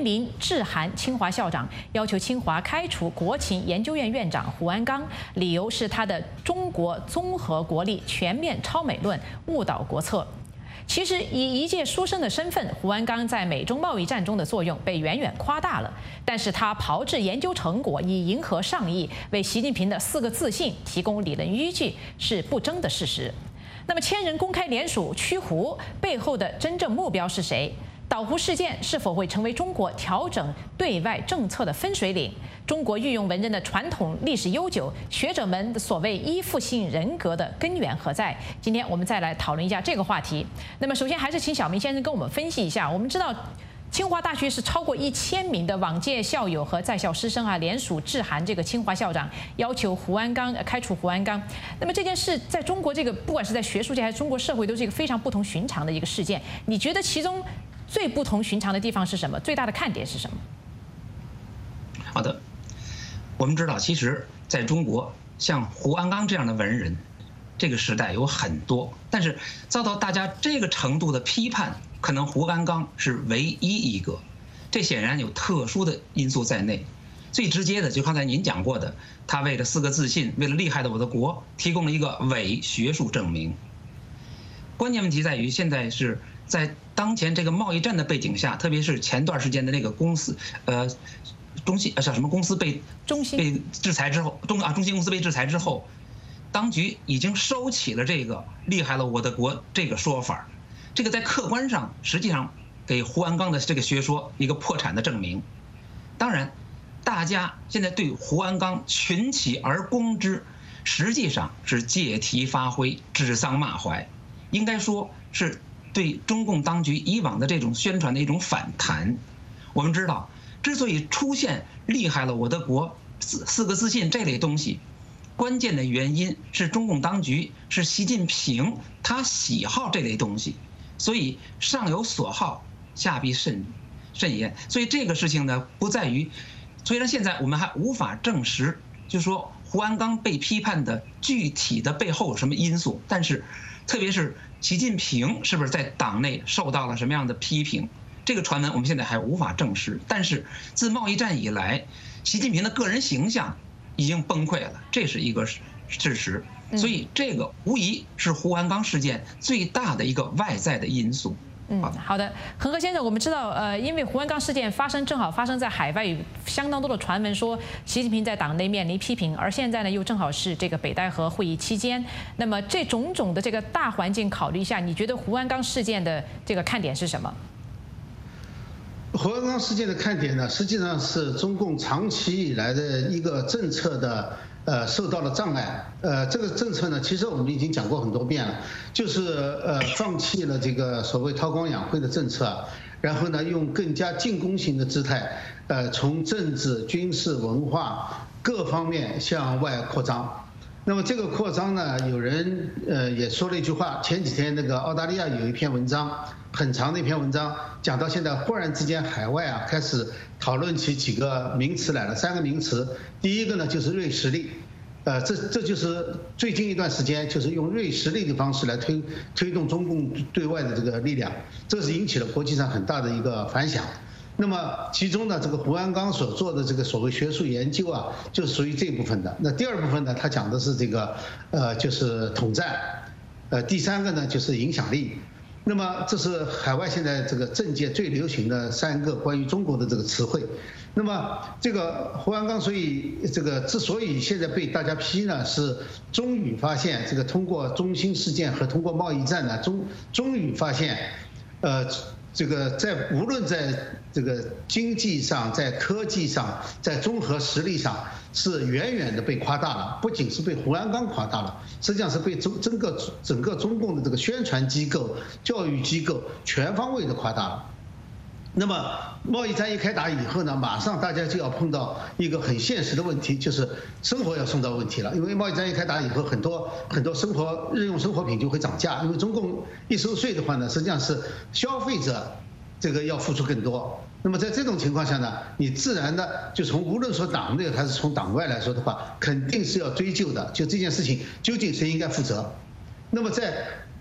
名致函清华校长，要求清华开除国情研究院院长胡鞍钢，理由是他的中国综合国力全面超美论误导国策。其实，以一介书生的身份，胡鞍钢在美中贸易战中的作用被远远夸大了。但是他炮制研究成果以迎合上意，为习近平的4个自信提供理论依据，是不争的事实。那么，千人公开联署驱胡背后的真正目标是谁？岛湖事件是否会成为中国调整对外政策的分水岭？中国御用文人的传统历史悠久，学者们的所谓依附性人格的根源何在？今天我们再来讨论一下这个话题。那么，首先还是请小明先生跟我们分析一下。我们知道，清华大学是超过1000名的往届校友和在校师生联署致函这个清华校长，要求开除胡鞍钢。那么这件事在中国这个不管是在学术界还是中国社会，都是一个非常不同寻常的一个事件。你觉得其中最不同寻常的地方是什么？最大的看点是什么？ 好的，我们知道，其实在中国，像胡鞍钢这样的文人，这个时代有很多，但是遭到大家这个程度的批判，可能胡鞍钢是唯一一个。这显然有特殊的因素在内。最直接的，就刚才您讲过的，他为了4个自信，为了厉害的我的国，提供了一个伪学术证明。关键问题在于，现在是在当前这个贸易战的背景下，特别是前段时间的那个公司，中兴叫什么公司被制裁之后，中兴公司被制裁之后，当局已经收起了这个厉害了我的国这个说法，这个在客观上实际上给胡鞍钢的这个学说一个破产的证明。当然，大家现在对胡鞍钢群起而攻之，实际上是借题发挥，指桑骂槐，应该说是对中共当局以往的这种宣传的一种反弹。我们知道，之所以出现厉害了我的国4个自信这类东西，关键的原因是中共当局是习近平他喜好这类东西，所以上有所好，下必甚焉。所以这个事情呢，不在于，虽然现在我们还无法证实，就是说胡鞍钢被批判的具体的背后有什么因素，但是特别是习近平是不是在党内受到了什么样的批评，这个传闻我们现在还无法证实。但是自贸易战以来，习近平的个人形象已经崩溃了，这是一个事实。所以这个无疑是胡鞍钢事件最大的一个外在的因素。 好的，恒河先生，我们知道，因为胡鞍钢事件正好发生在海外，有相当多的传闻说习近平在党内面临批评，而现在呢又正好是这个北戴河会议期间，那么这种种的这个大环境考虑下，你觉得胡鞍钢事件的这个看点是什么？ 胡鞍钢事件的看点呢，实际上是中共长期以来的一个政策的受到了障碍。这个政策呢，其实我们已经讲过很多遍了，就是放弃了这个所谓韬光养晦的政策，然后呢用更加进攻型的姿态，从政治、军事、文化各方面向外扩张。那么这个扩张呢，有人也说了一句话，前几天那个澳大利亚有一篇文章，很长的一篇文章，讲到现在忽然之间海外开始讨论起几个名词来了，3个名词。第一个呢就是锐实力，这就是最近一段时间就是用锐实力的方式来推动中共对外的这个力量，这是引起了国际上很大的一个反响。那么其中呢，这个胡鞍钢所做的这个所谓学术研究就属于这部分的。那第二部分呢，他讲的是这个就是统战，第3个呢就是影响力。那么这是海外现在这个政界最流行的3个关于中国的这个词汇。那么这个胡鞍钢，所以这个之所以现在被大家批呢，是终于发现这个通过中兴事件和通过贸易战呢，终于发现，这个无论在这个经济上、在科技上、在综合实力上，是远远的被夸大了。不仅是被胡鞍钢夸大了，实际上是被整个中共的这个宣传机构、教育机构全方位的夸大了。那么贸易战一开打以后呢，马上大家就要碰到一个很现实的问题，就是生活要送到问题了。因为贸易战一开打以后，很多日用生活品就会涨价，因为中共一收税的话呢，实际上是消费者这个要付出更多。那么在这种情况下呢，你自然的就从无论说党内还是从党外来说的话，肯定是要追究的，就这件事情究竟谁应该负责。那么在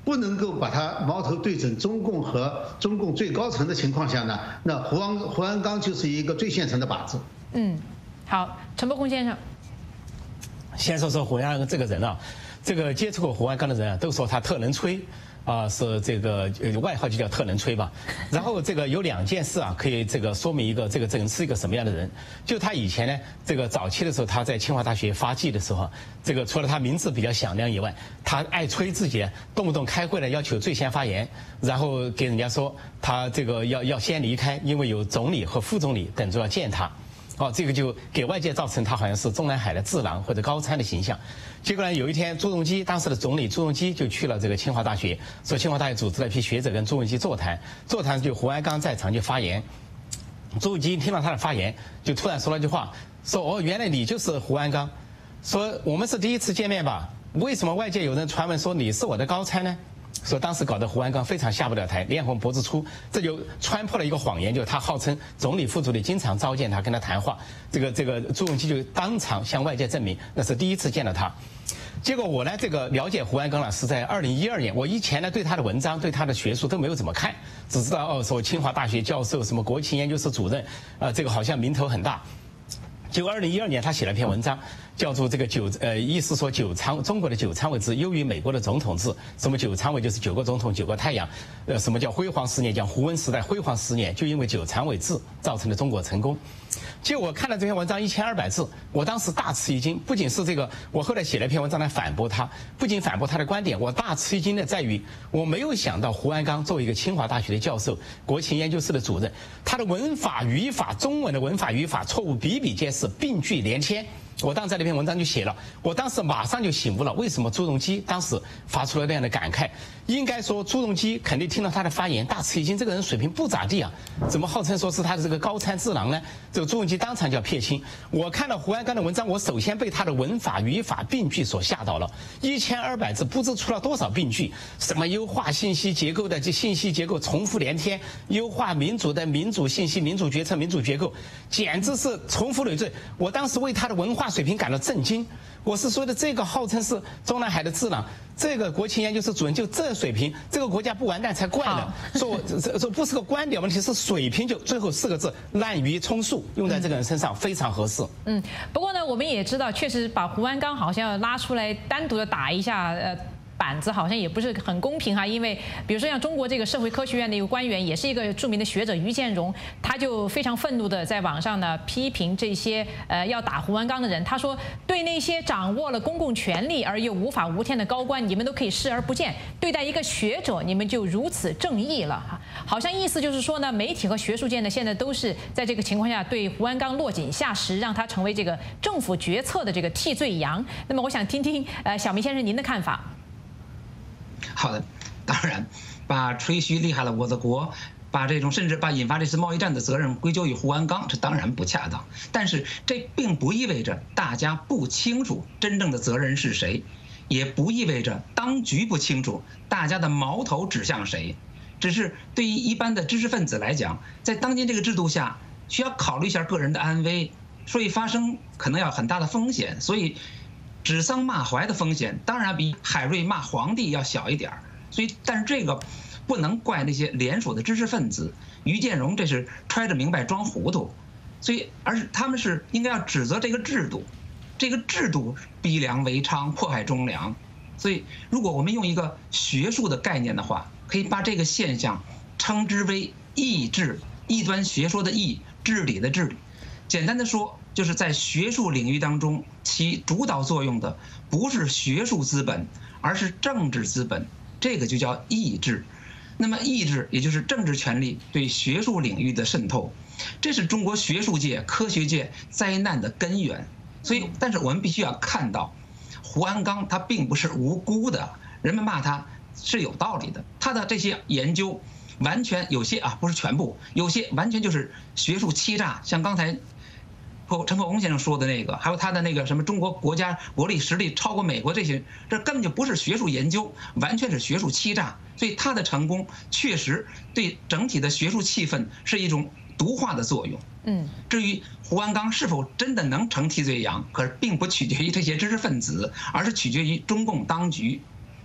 不能够把它矛头对准中共和中共最高层的情况下呢，那胡鞍钢就是一个最现成的靶子。 好，陈伯宏先生， 先说胡鞍钢这个人啊，这个接触过胡鞍钢的人啊，都说他特能吹。是这个外号就叫特能吹吧。然后这个有2件事啊，可以这个说明一个这个人是一个什么样的人。就他以前呢，这个早期的时候，他在清华大学发迹的时候，这个除了他名字比较响亮以外，他爱吹自己，动不动开会呢要求最先发言，然后给人家说他这个要先离开，因为有总理和副总理等着要见他。这个就给外界造成他好像是中南海的智囊或者高参的形象。结果呢，有一天朱镕基当时的总理朱镕基就去了这个清华大学，说清华大学组织了一批学者跟朱镕基座谈，就胡鞍钢在场就发言。朱镕基听到他的发言，就突然说了一句话，说原来你就是胡鞍钢，说我们是第一次见面吧？为什么外界有人传闻说你是我的高参呢？说当时搞得胡鞍钢非常下不了台，脸红脖子粗，这就穿破了一个谎言，就是他号称总理、副总理经常召见他，跟他谈话。这个朱镕基就当场向外界证明那是第一次见到他。结果我呢，这个了解胡鞍钢呢是在2012年，我以前呢对他的文章、对他的学术都没有怎么看，只知道说清华大学教授、什么国情研究室主任，这个好像名头很大。结果2012年他写了篇文章，叫做这个意思说中国的9常委制优于美国的总统制。什么9常委就是9个总统9个太阳，什么叫辉煌10年？讲胡温时代辉煌10年，就因为9常委制造成了中国成功。结果我看了这篇文章1200字，我当时大吃一惊。不仅是这个，我后来写了一篇文章来反驳他，不仅反驳他的观点，我大吃一惊的在于，我没有想到胡鞍钢作为一个清华大学的教授、国情研究室的主任，他的文法语法，中文的文法语法错误比比皆是，病句连篇。我当时在那篇文章就写了，我当时马上就醒悟了，为什么朱镕基当时发出了那样的感慨？应该说朱镕基肯定听到他的发言大吃一惊，这个人水平不咋地啊，怎么号称说是他的这个高参智囊呢？这个朱镕基当场就要撇清。我看到胡鞍钢的文章，我首先被他的文法语法病句所吓到了，1200字不知出了多少病句，什么优化信息结构的这信息结构重复连天，优化民主的民主信息、民主决策、民主结构，简直是重复累赘。我当时为他的文化水平感到震惊。我是说的，这个号称是中南海的智囊，这个国情研究室主任就这水平，这个国家不完蛋才怪呢。说不是个观点问题，是水平，就最后4个字滥竽充数，用在这个人身上非常合适。 不过呢，我们也知道，确实把胡鞍钢好像要拉出来单独的打一下，板子好像也不是很公平哈，因为比如说像中国这个社会科学院的一个官员，也是一个著名的学者于建荣，他就非常愤怒的在网上呢批评这些要打胡鞍钢的人，他说对那些掌握了公共权力而又无法无天的高官，你们都可以视而不见，对待一个学者你们就如此正义了哈，好像意思就是说呢，媒体和学术界呢现在都是在这个情况下对胡鞍钢落井下石，让他成为这个政府决策的这个替罪羊。那么我想听听小明先生您的看法。 好的，当然，把吹嘘厉害了我的国，甚至把引发这次贸易战的责任归咎于胡鞍钢，这当然不恰当。但是这并不意味着大家不清楚真正的责任是谁，也不意味着当局不清楚大家的矛头指向谁。只是对于一般的知识分子来讲，在当今这个制度下，需要考虑一下个人的安危，所以发生可能要很大的风险，所以指桑骂槐的风险当然比海瑞骂皇帝要小一点儿。所以，但是这个不能怪那些联署的知识分子。于建荣这是揣着明白装糊涂，所以而是他们是应该要指责这个制度，这个制度逼良为娼，迫害忠良。所以，如果我们用一个学术的概念的话，可以把这个现象称之为义治，异端学说的义，治理的治理。简单的说，就是在学术领域当中起主导作用的不是学术资本，而是政治资本，这个就叫义治。那么义治也就是政治权力对学术领域的渗透，这是中国学术界、科学界灾难的根源。所以，但是我们必须要看到，胡鞍钢他并不是无辜的，人们骂他是有道理的。他的这些研究完全有些不是全部，有些完全就是学术欺诈，像刚才陈破公先生说的那个，还有他的那个什么中国国力实力超过美国这些，这根本就不是学术研究，完全是学术欺诈。所以他的成功确实对整体的学术气氛是一种毒化的作用。至于胡鞍钢是否真的能成替罪羊，可是并不取决于这些知识分子，而是取决于中共当局。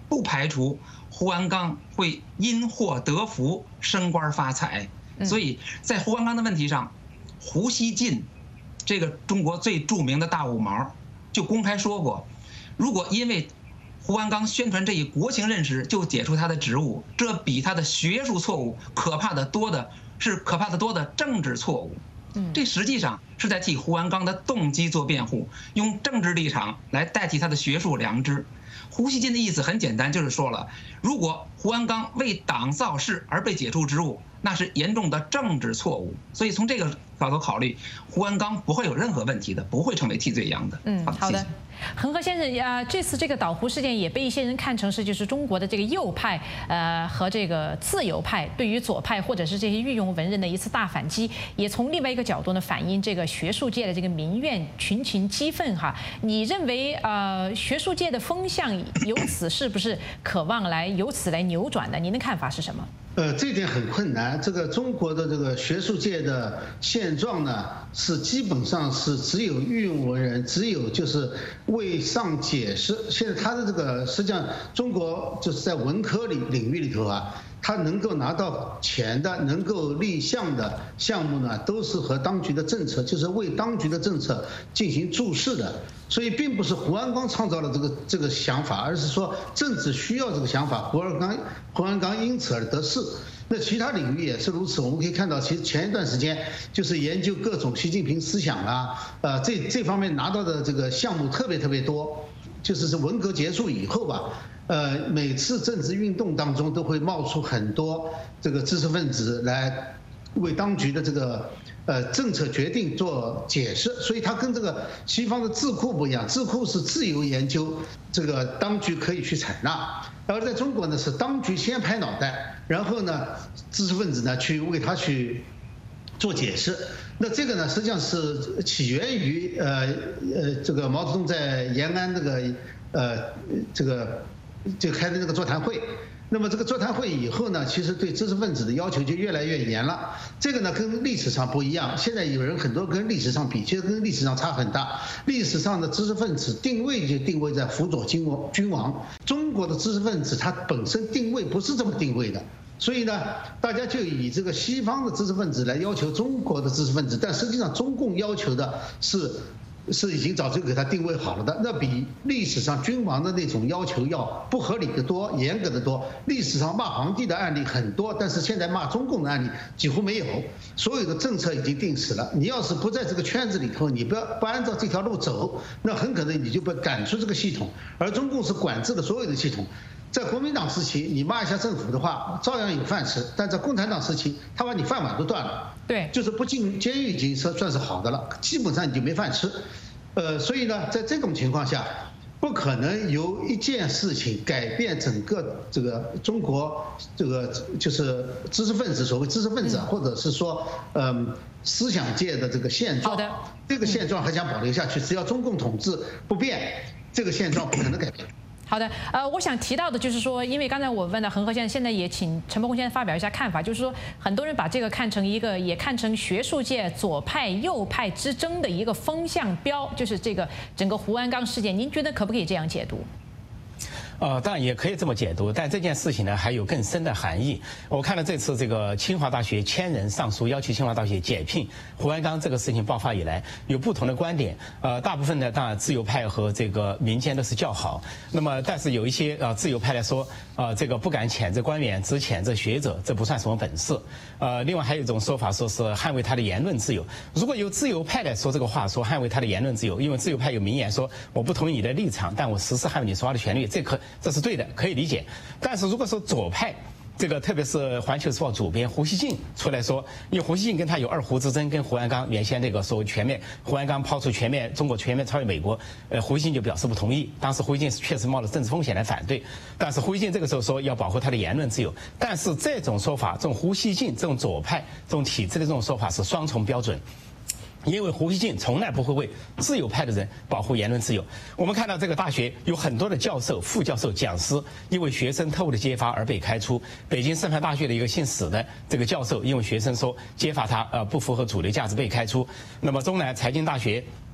不排除胡鞍钢会因祸得福，升官发财。所以在胡鞍钢的问题上，胡锡进，这个中国最著名的大五毛，就公开说过，如果因为胡鞍钢宣传这一国情认识就解除他的职务，这比他的学术错误可怕的多的政治错误。这实际上是在替胡鞍钢的动机做辩护，用政治立场来代替他的学术良知。胡锡进的意思很简单，就是说了，如果胡鞍钢为党造势而被解除职务，那是严重的政治错误。所以从这个角度考虑，胡鞍钢不会有任何问题的，不会成为替罪羊的。 好的。恒河先生，这次这个岛湖事件也被一些人看成是就是中国的这个右派，和这个自由派对于左派或者是这些御用文人的一次大反击，也从另外一个角度呢反映这个学术界的这个民怨群情激愤哈。你认为学术界的风向由此是不是渴望由此来扭转的？您的看法是什么？ 这点很困难。这个中国的这个学术界的现状呢，是基本上是只有御用文人，只有就是为上解释。现在他的这个实际上，中国就是在文科领域里头啊，他能够拿到钱的、能够立项的项目呢，都是和当局的政策，就是为当局的政策进行注释的。所以并不是胡鞍钢创造了这个想法，而是说政治需要这个想法，胡鞍钢因此而得势。那其他领域也是如此。我们可以看到，其实前一段时间就是研究各种习近平思想啊，这方面拿到的这个项目特别多。就是文革结束以后吧，每次政治运动当中都会冒出很多这个知识分子来为当局的这个政策决定做解释，所以它跟这个西方的智库不一样，智库是自由研究，这个当局可以去采纳，而在中国呢是当局先拍脑袋，然后呢知识分子呢去为他去做解释。那这个呢实际上是起源于这个毛泽东在延安就开的那个座谈会。那么这个座谈会以后呢，其实对知识分子的要求就越来越严了。这个呢跟历史上不一样，现在有人很多跟历史上比，其实跟历史上差很大。历史上的知识分子定位就定位在辅佐君王，中国的知识分子他本身定位不是这么定位的。所以呢，大家就以这个西方的知识分子来要求中国的知识分子，但实际上中共要求的是已经早就给他定位好了的，那比历史上君王的那种要求要不合理的多，严格的多。历史上骂皇帝的案例很多，但是现在骂中共的案例几乎没有。所有的政策已经定死了，你要是不在这个圈子里头，你不按照这条路走，那很可能你就被赶出这个系统。而中共是管制了所有的系统。在国民党时期，你骂一下政府的话，照样有饭吃；但在共产党时期，他把你饭碗都断了。 对， 就是不进监狱已经算是好的了，基本上你就没饭吃。所以呢，在这种情况下，不可能由一件事情改变整个这个中国这个就是知识分子，所谓知识分子，或者是说思想界的这个现状。 好的， 这个现状还想保留下去，只要中共统治不变，这个现状不可能改变。 好的，我想提到的就是说，因为刚才我问的恒河现在也请陈伯公先生发表一下看法，就是说很多人把这个看成也看成学术界左派右派之争的一个风向标，就是这个整个胡鞍钢事件，您觉得可不可以这样解读？ 当然也可以这么解读，但这件事情呢还有更深的含义。我看了这次这个清华大学1000人上书要求清华大学解聘胡鞍钢这个事情爆发以来，有不同的观点。大部分呢当然自由派和这个民间都是叫好，那么但是有一些自由派来说，这个不敢谴责官员，只谴责学者，这不算什么本事。另外还有一种说法说是捍卫他的言论自由。如果由自由派来说这个话，说捍卫他的言论自由，因为自由派有名言说我不同意你的立场，但我实施捍卫你说话的权利，这是对的，可以理解。但是如果说左派，这个特别是《环球时报》主编胡锡进出来说，因为胡锡进跟他有二胡之争，跟胡鞍钢原先那个所谓胡鞍钢抛出中国全面超越美国，胡锡进就表示不同意。当时胡锡进确实冒了政治风险来反对，但是胡锡进这个时候说要保护他的言论自由。但是这种说法，这种胡锡进这种左派这种体制的这种说法是双重标准。因为胡锡进从来不会为自由派的人保护言论自由。我们看到这个大学有很多的教授、副教授、讲师因为学生特务的揭发而被开除。北京师范大学的一个姓史的这个教授，因为学生说揭发他不符合主流价值被开除。那么中南财经大学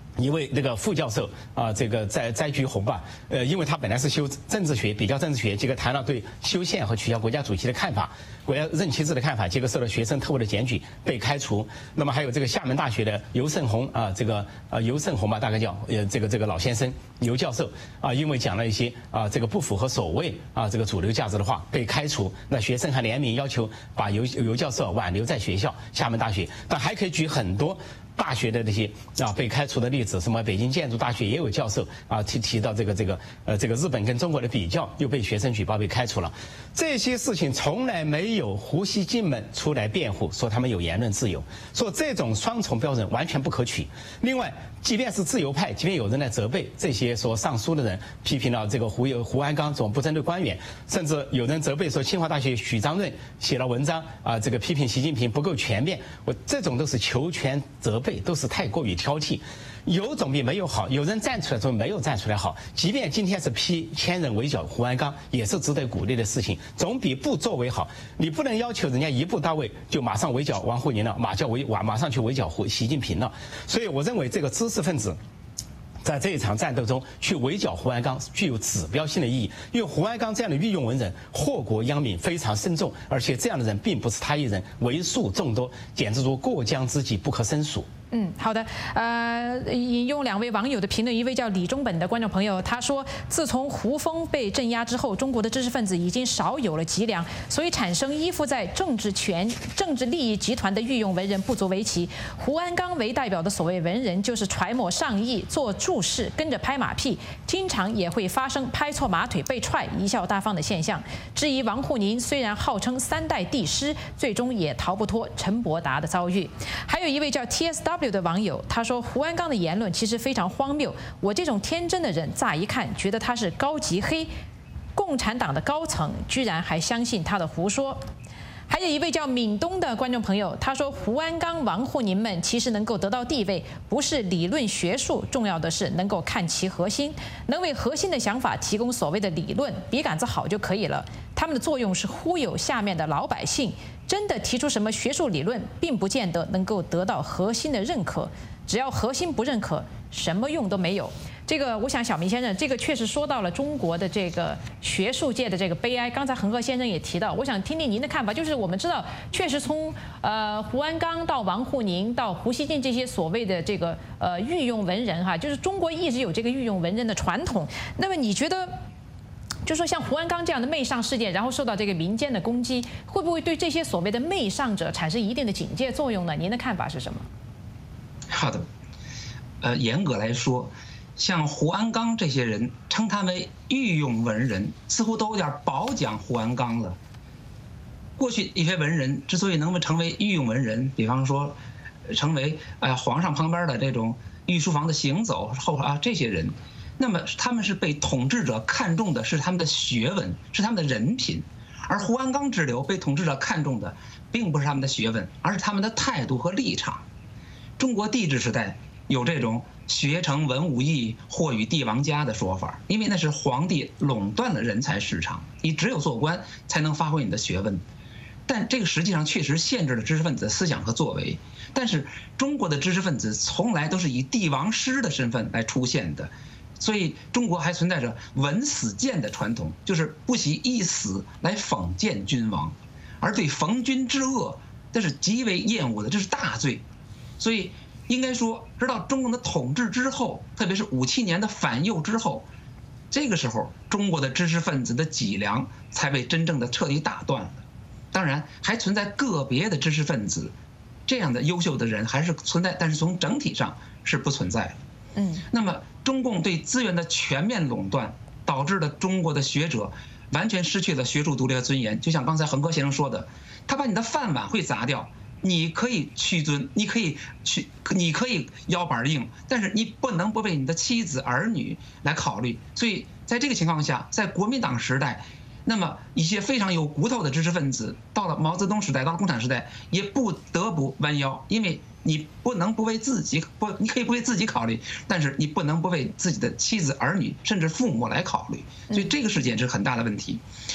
一位这个副教授啊，这个翟菊红吧，因为他本来是修政治学，比较政治学，结果谈了对修宪和取消国家主席的看法，国家任期制的看法，结果受到学生特务的检举被开除。那么还有这个厦门大学的尤胜红啊，这个尤胜红吧，大概叫这个老先生尤教授啊，因为讲了一些这个不符合所谓这个主流价值的话被开除。那学生还联名要求把尤教授挽留在学校，厦门大学。但还可以举很多大学的这些被开除的例子，什么北京建筑大学也有教授提到这个日本跟中国的比较，又被学生举报被开除了。这些事情从来没有胡锡进们出来辩护，说他们有言论自由，说这种双重标准完全不可取。另外，即便是自由派，即便有人来责备这些说上书的人，批评了这个胡鞍钢总不针对官员，甚至有人责备说清华大学许章润写了文章这个批评习近平不够全面，这种都是求全责备，都是太过于挑剔。有总比没有好，有人站出来总比没有站出来好。即便今天是批千人围剿胡鞍钢，也是值得鼓励的事情，总比不作为好。你不能要求人家一步到位就马上围剿王沪宁了，马上去围剿习近平了。所以我认为这个知识分子在这一场战斗中去围剿胡鞍钢具有指标性的意义，因为胡鞍钢这样的御用文人祸国殃民非常深重，而且这样的人并不是他一人，为数众多，简直如过江之鲫，不可胜数。 好的，引用2位网友的评论，一位叫李中本的观众朋友，他说，自从胡风被镇压之后，中国的知识分子已经少有了脊梁，所以产生依附在政治利益集团的御用文人不足为奇。胡鞍钢为代表的所谓文人，就是揣摩上意，做注释，跟着拍马屁，经常也会发生拍错马腿被踹、贻笑大方的现象。质疑王沪宁虽然号称3代帝师，最终也逃不脱陈伯达的遭遇。还有一位叫 TSW的网友，他说胡鞍钢的言论其实非常荒谬，我这种天真的人乍一看觉得他是高级黑，共产党的高层居然还相信他的胡说。还有一位叫闽东的观众朋友，他说胡鞍钢、王沪宁们其实能够得到地位，不是理论学术，重要的是能够看其核心，能为核心的想法提供所谓的理论，笔杆子好就可以了。他们的作用是忽悠下面的老百姓，真的提出什么学术理论，并不见得能够得到核心的认可。只要核心不认可，什么用都没有。这个，我想小明先生，这个确实说到了中国的这个学术界的这个悲哀。刚才恒河先生也提到，我想听听您的看法。就是我们知道，确实从胡鞍钢到王沪宁到胡锡进这些所谓的这个御用文人哈，就是中国一直有这个御用文人的传统。那么你觉得？就说像胡鞍钢这样的媚上事件，然后受到这个民间的攻击，会不会对这些所谓的媚上者产生一定的警戒作用呢？您的看法是什么？ 好的，严格来说，像胡鞍钢这些人称他为御用文人，似乎都有点褒奖胡鞍钢了。过去一些文人之所以能够成为御用文人，比方说成为皇上旁边的这种御书房的行走这些人。那么他们是被统治者看重的是他们的学问，是他们的人品，而胡鞍钢之流被统治者看重的并不是他们的学问，而是他们的态度和立场。中国帝制时代有这种学成文武艺，或与帝王家的说法，因为那是皇帝垄断了人才市场，你只有做官才能发挥你的学问。但这个实际上确实限制了知识分子的思想和作为。但是中国的知识分子从来都是以帝王师的身份来出现的。所以中国还存在着文死谏的传统，就是不惜一死来讽谏君王，而对逢君之恶，这是极为厌恶的，这是大罪。所以应该说，直到中共的统治之后，特别是57年的反右之后，这个时候中国的知识分子的脊梁才被真正的彻底打断了。当然还存在个别的知识分子，这样的优秀的人还是存在，但是从整体上是不存在的。那么中共对资源的全面垄断，导致了中国的学者完全失去了学术独立和尊严。就像刚才恒河先生说的，他把你的饭碗会砸掉，你可以屈尊，你可以腰板硬，但是你不能不为你的妻子儿女来考虑。所以在这个情况下，在国民党时代，那么一些非常有骨头的知识分子，到了毛泽东时代，到了共产时代，也不得不弯腰，因为你不能不为自己你可以不为自己考虑，但是你不能不为自己的妻子儿女甚至父母来考虑。所以这个事件是很大的问题。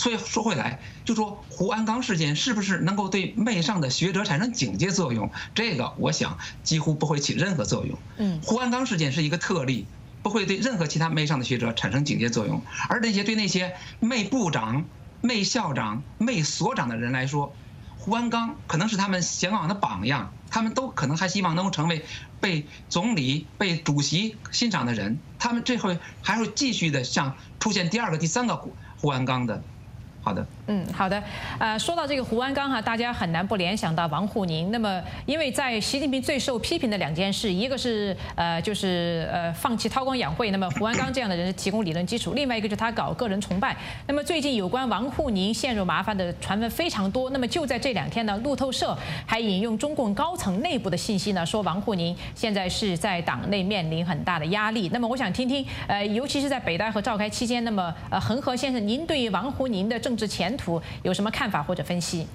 所以说回来，就说胡鞍钢事件是不是能够对媚上的学者产生警戒作用？这个我想几乎不会起任何作用。胡鞍钢事件是一个特例，不会对任何其他媚上的学者产生警戒作用。而对那些媚部长、媚校长、媚所长的人来说，胡鞍钢可能是他们向往的榜样，他们都可能还希望能够成为被总理、被主席欣赏的人。他们这回还会继续的像出现第二个、第三个胡鞍钢的。好的， 好的，说到这个胡鞍钢大家很难不联想到王沪宁。那么，因为在习近平最受批评的2件事，一个是就是放弃韬光养晦，那么胡鞍钢这样的人提供理论基础；另外一个就是他搞个人崇拜。那么最近有关王沪宁陷入麻烦的传闻非常多。那么就在这2天呢，路透社还引用中共高层内部的信息呢，说王沪宁现在是在党内面临很大的压力。那么我想听听，尤其是在北戴河召开期间，那么恒河先生，您对于王沪宁的政治前途有什么看法或者分析？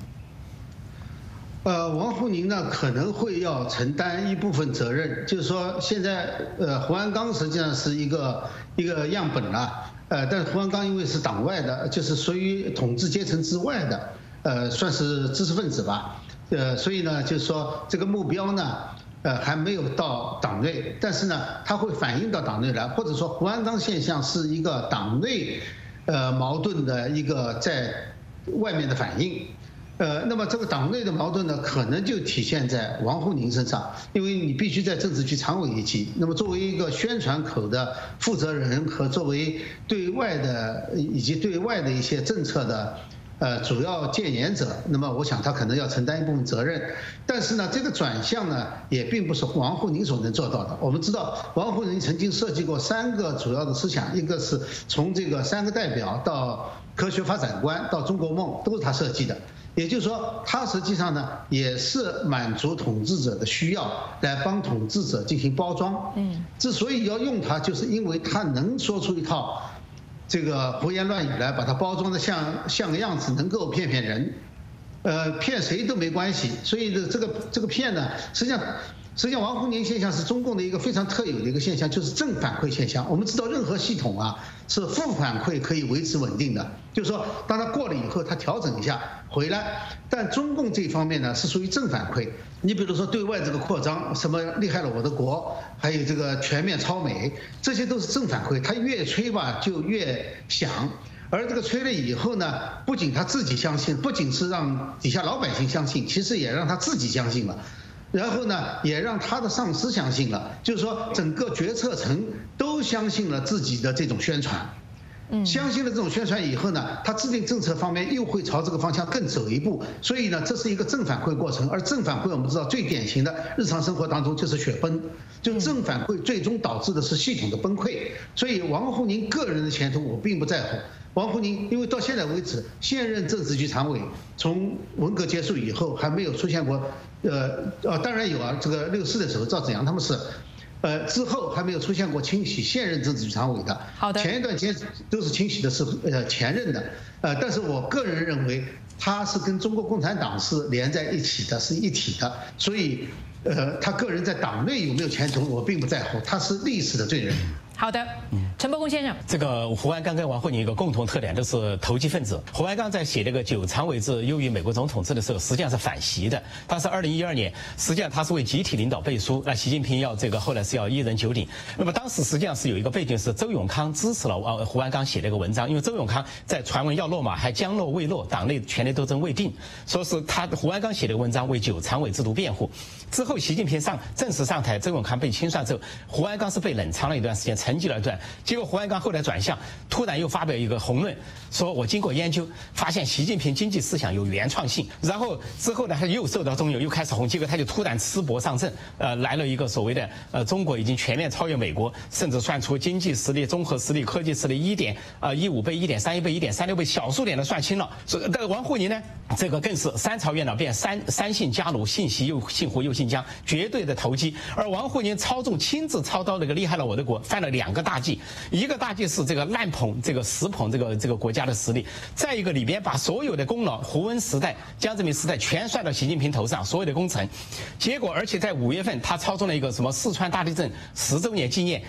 王沪宁呢可能会要承担一部分责任，就是说现在胡鞍钢实际上是一个样本了，但是胡鞍钢因为是党外的，就是属于统治阶层之外的，算是知识分子吧，所以呢就是说这个目标呢还没有到党内，但是呢它会反映到党内来，或者说胡鞍钢现象是一个党内矛盾的一个在外面的反应，那么这个党内的矛盾呢，可能就体现在王沪宁身上，因为你必须在政治局常委一级，那么作为一个宣传口的负责人和作为对外的以及对外的一些政策的主要建言者，那么我想他可能要承担一部分责任，但是呢，这个转向呢也并不是王沪宁所能做到的。我们知道，王沪宁曾经设计过3个主要的思想，一个是从这个3个代表到科学发展观到中国梦，都是他设计的。也就是说，他实际上呢也是满足统治者的需要，来帮统治者进行包装。之所以要用他，就是因为他能说出一套这个胡言乱语来，把它包装的像个样子，能够骗人，骗谁都没关系。所以这个骗呢，实际上王沪宁现象是中共的一个非常特有的一个现象，就是正反馈现象。我们知道任何系统是负反馈可以维持稳定的，就是说当它过了以后，它调整一下回来。但中共这方面呢是属于正反馈。你比如说对外这个扩张，什么厉害了我的国，还有这个全面超美，这些都是正反馈。它越吹吧就越响，而这个吹了以后呢，不仅他自己相信，不仅是让底下老百姓相信，其实也让他自己相信了。然后呢，也让他的上司相信了，就是说整个决策层都相信了自己的这种宣传。相信了这种宣传以后呢，他制定政策方面又会朝这个方向更走一步。所以呢，这是一个正反馈过程。而正反馈我们知道最典型的日常生活当中就是雪崩，就正反馈最终导致的是系统的崩溃。所以王沪宁个人的前途我并不在乎。王沪宁因为到现在为止，现任政治局常委从文革结束以后还没有出现过，当然有这个64的时候赵紫阳他们是。之后还没有出现过清洗现任政治局常委的。 好的。 前一段时间都是清洗的是前任的。但是我个人认为他是跟中国共产党是连在一起的，是一体的。所以他个人在党内有没有前途，我并不在乎。他是历史的罪人。 好的，陈伯公先生， 这个胡鞍钢跟王沪宁有一个共同特点，都是投机分子。胡鞍钢在写这个9常委制优于美国总统制的时候，实际上是反习的。他是2012年，实际上他是为集体领导背书，那习近平要这个后来是要1人9鼎。那么当时实际上是有一个背景是周永康支持了胡鞍钢写这个文章，因为周永康在传闻要落马，还将落未落，党内权力斗争未定，说是他胡鞍钢写这个文章为9常委制度辩护。之后习近平正式上台，周永康被清算之后，胡鞍钢是被冷藏了一段时间，沉寂了一段。结果胡鞍钢后来转向，突然又发表一个宏论，说我经过研究发现习近平经济思想有原创性。然后之后呢，他又受到重用，又开始红，结果他就突然吃帛上阵，来了一个所谓的中国已经全面超越美国，甚至算出经济实力、综合实力、科技实力1.15倍、1.31倍、1.36倍，小数点的算清了。但王沪宁呢，这个更是3朝元老变三姓家奴，姓习又姓胡又姓江，绝对的投机。而王沪宁亲自操刀那个厉害了我的国，犯了2个大忌。一个大忌是这个滥捧死捧这个国家的实力，再一个里边把所有的功劳胡温时代、江泽民时代全算到习近平头上，所有的工程。结果而且在5月份他操纵了一个什么四川大地震10周年纪念，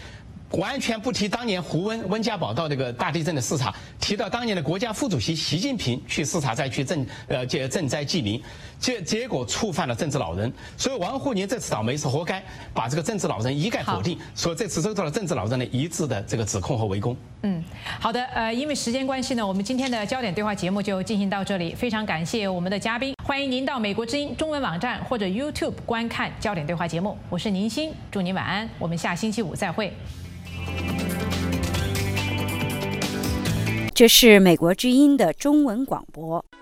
完全不提当年胡温家宝到这个大地震的视察，提到当年的国家副主席习近平去视察灾区赈灾济民，结果触犯了政治老人。所以王沪宁这次倒霉是活该，把这个政治老人一概否定，说这次受到了政治老人的一致的这个指控和围攻。 好的，因为时间关系呢，我们今天的焦点对话节目就进行到这里，非常感谢我们的嘉宾，欢迎您到美国之音中文网站或者 YouTube 观看焦点对话节目。我是宁欣，祝您晚安，我们下星期五再会。 这是美国之音的中文广播。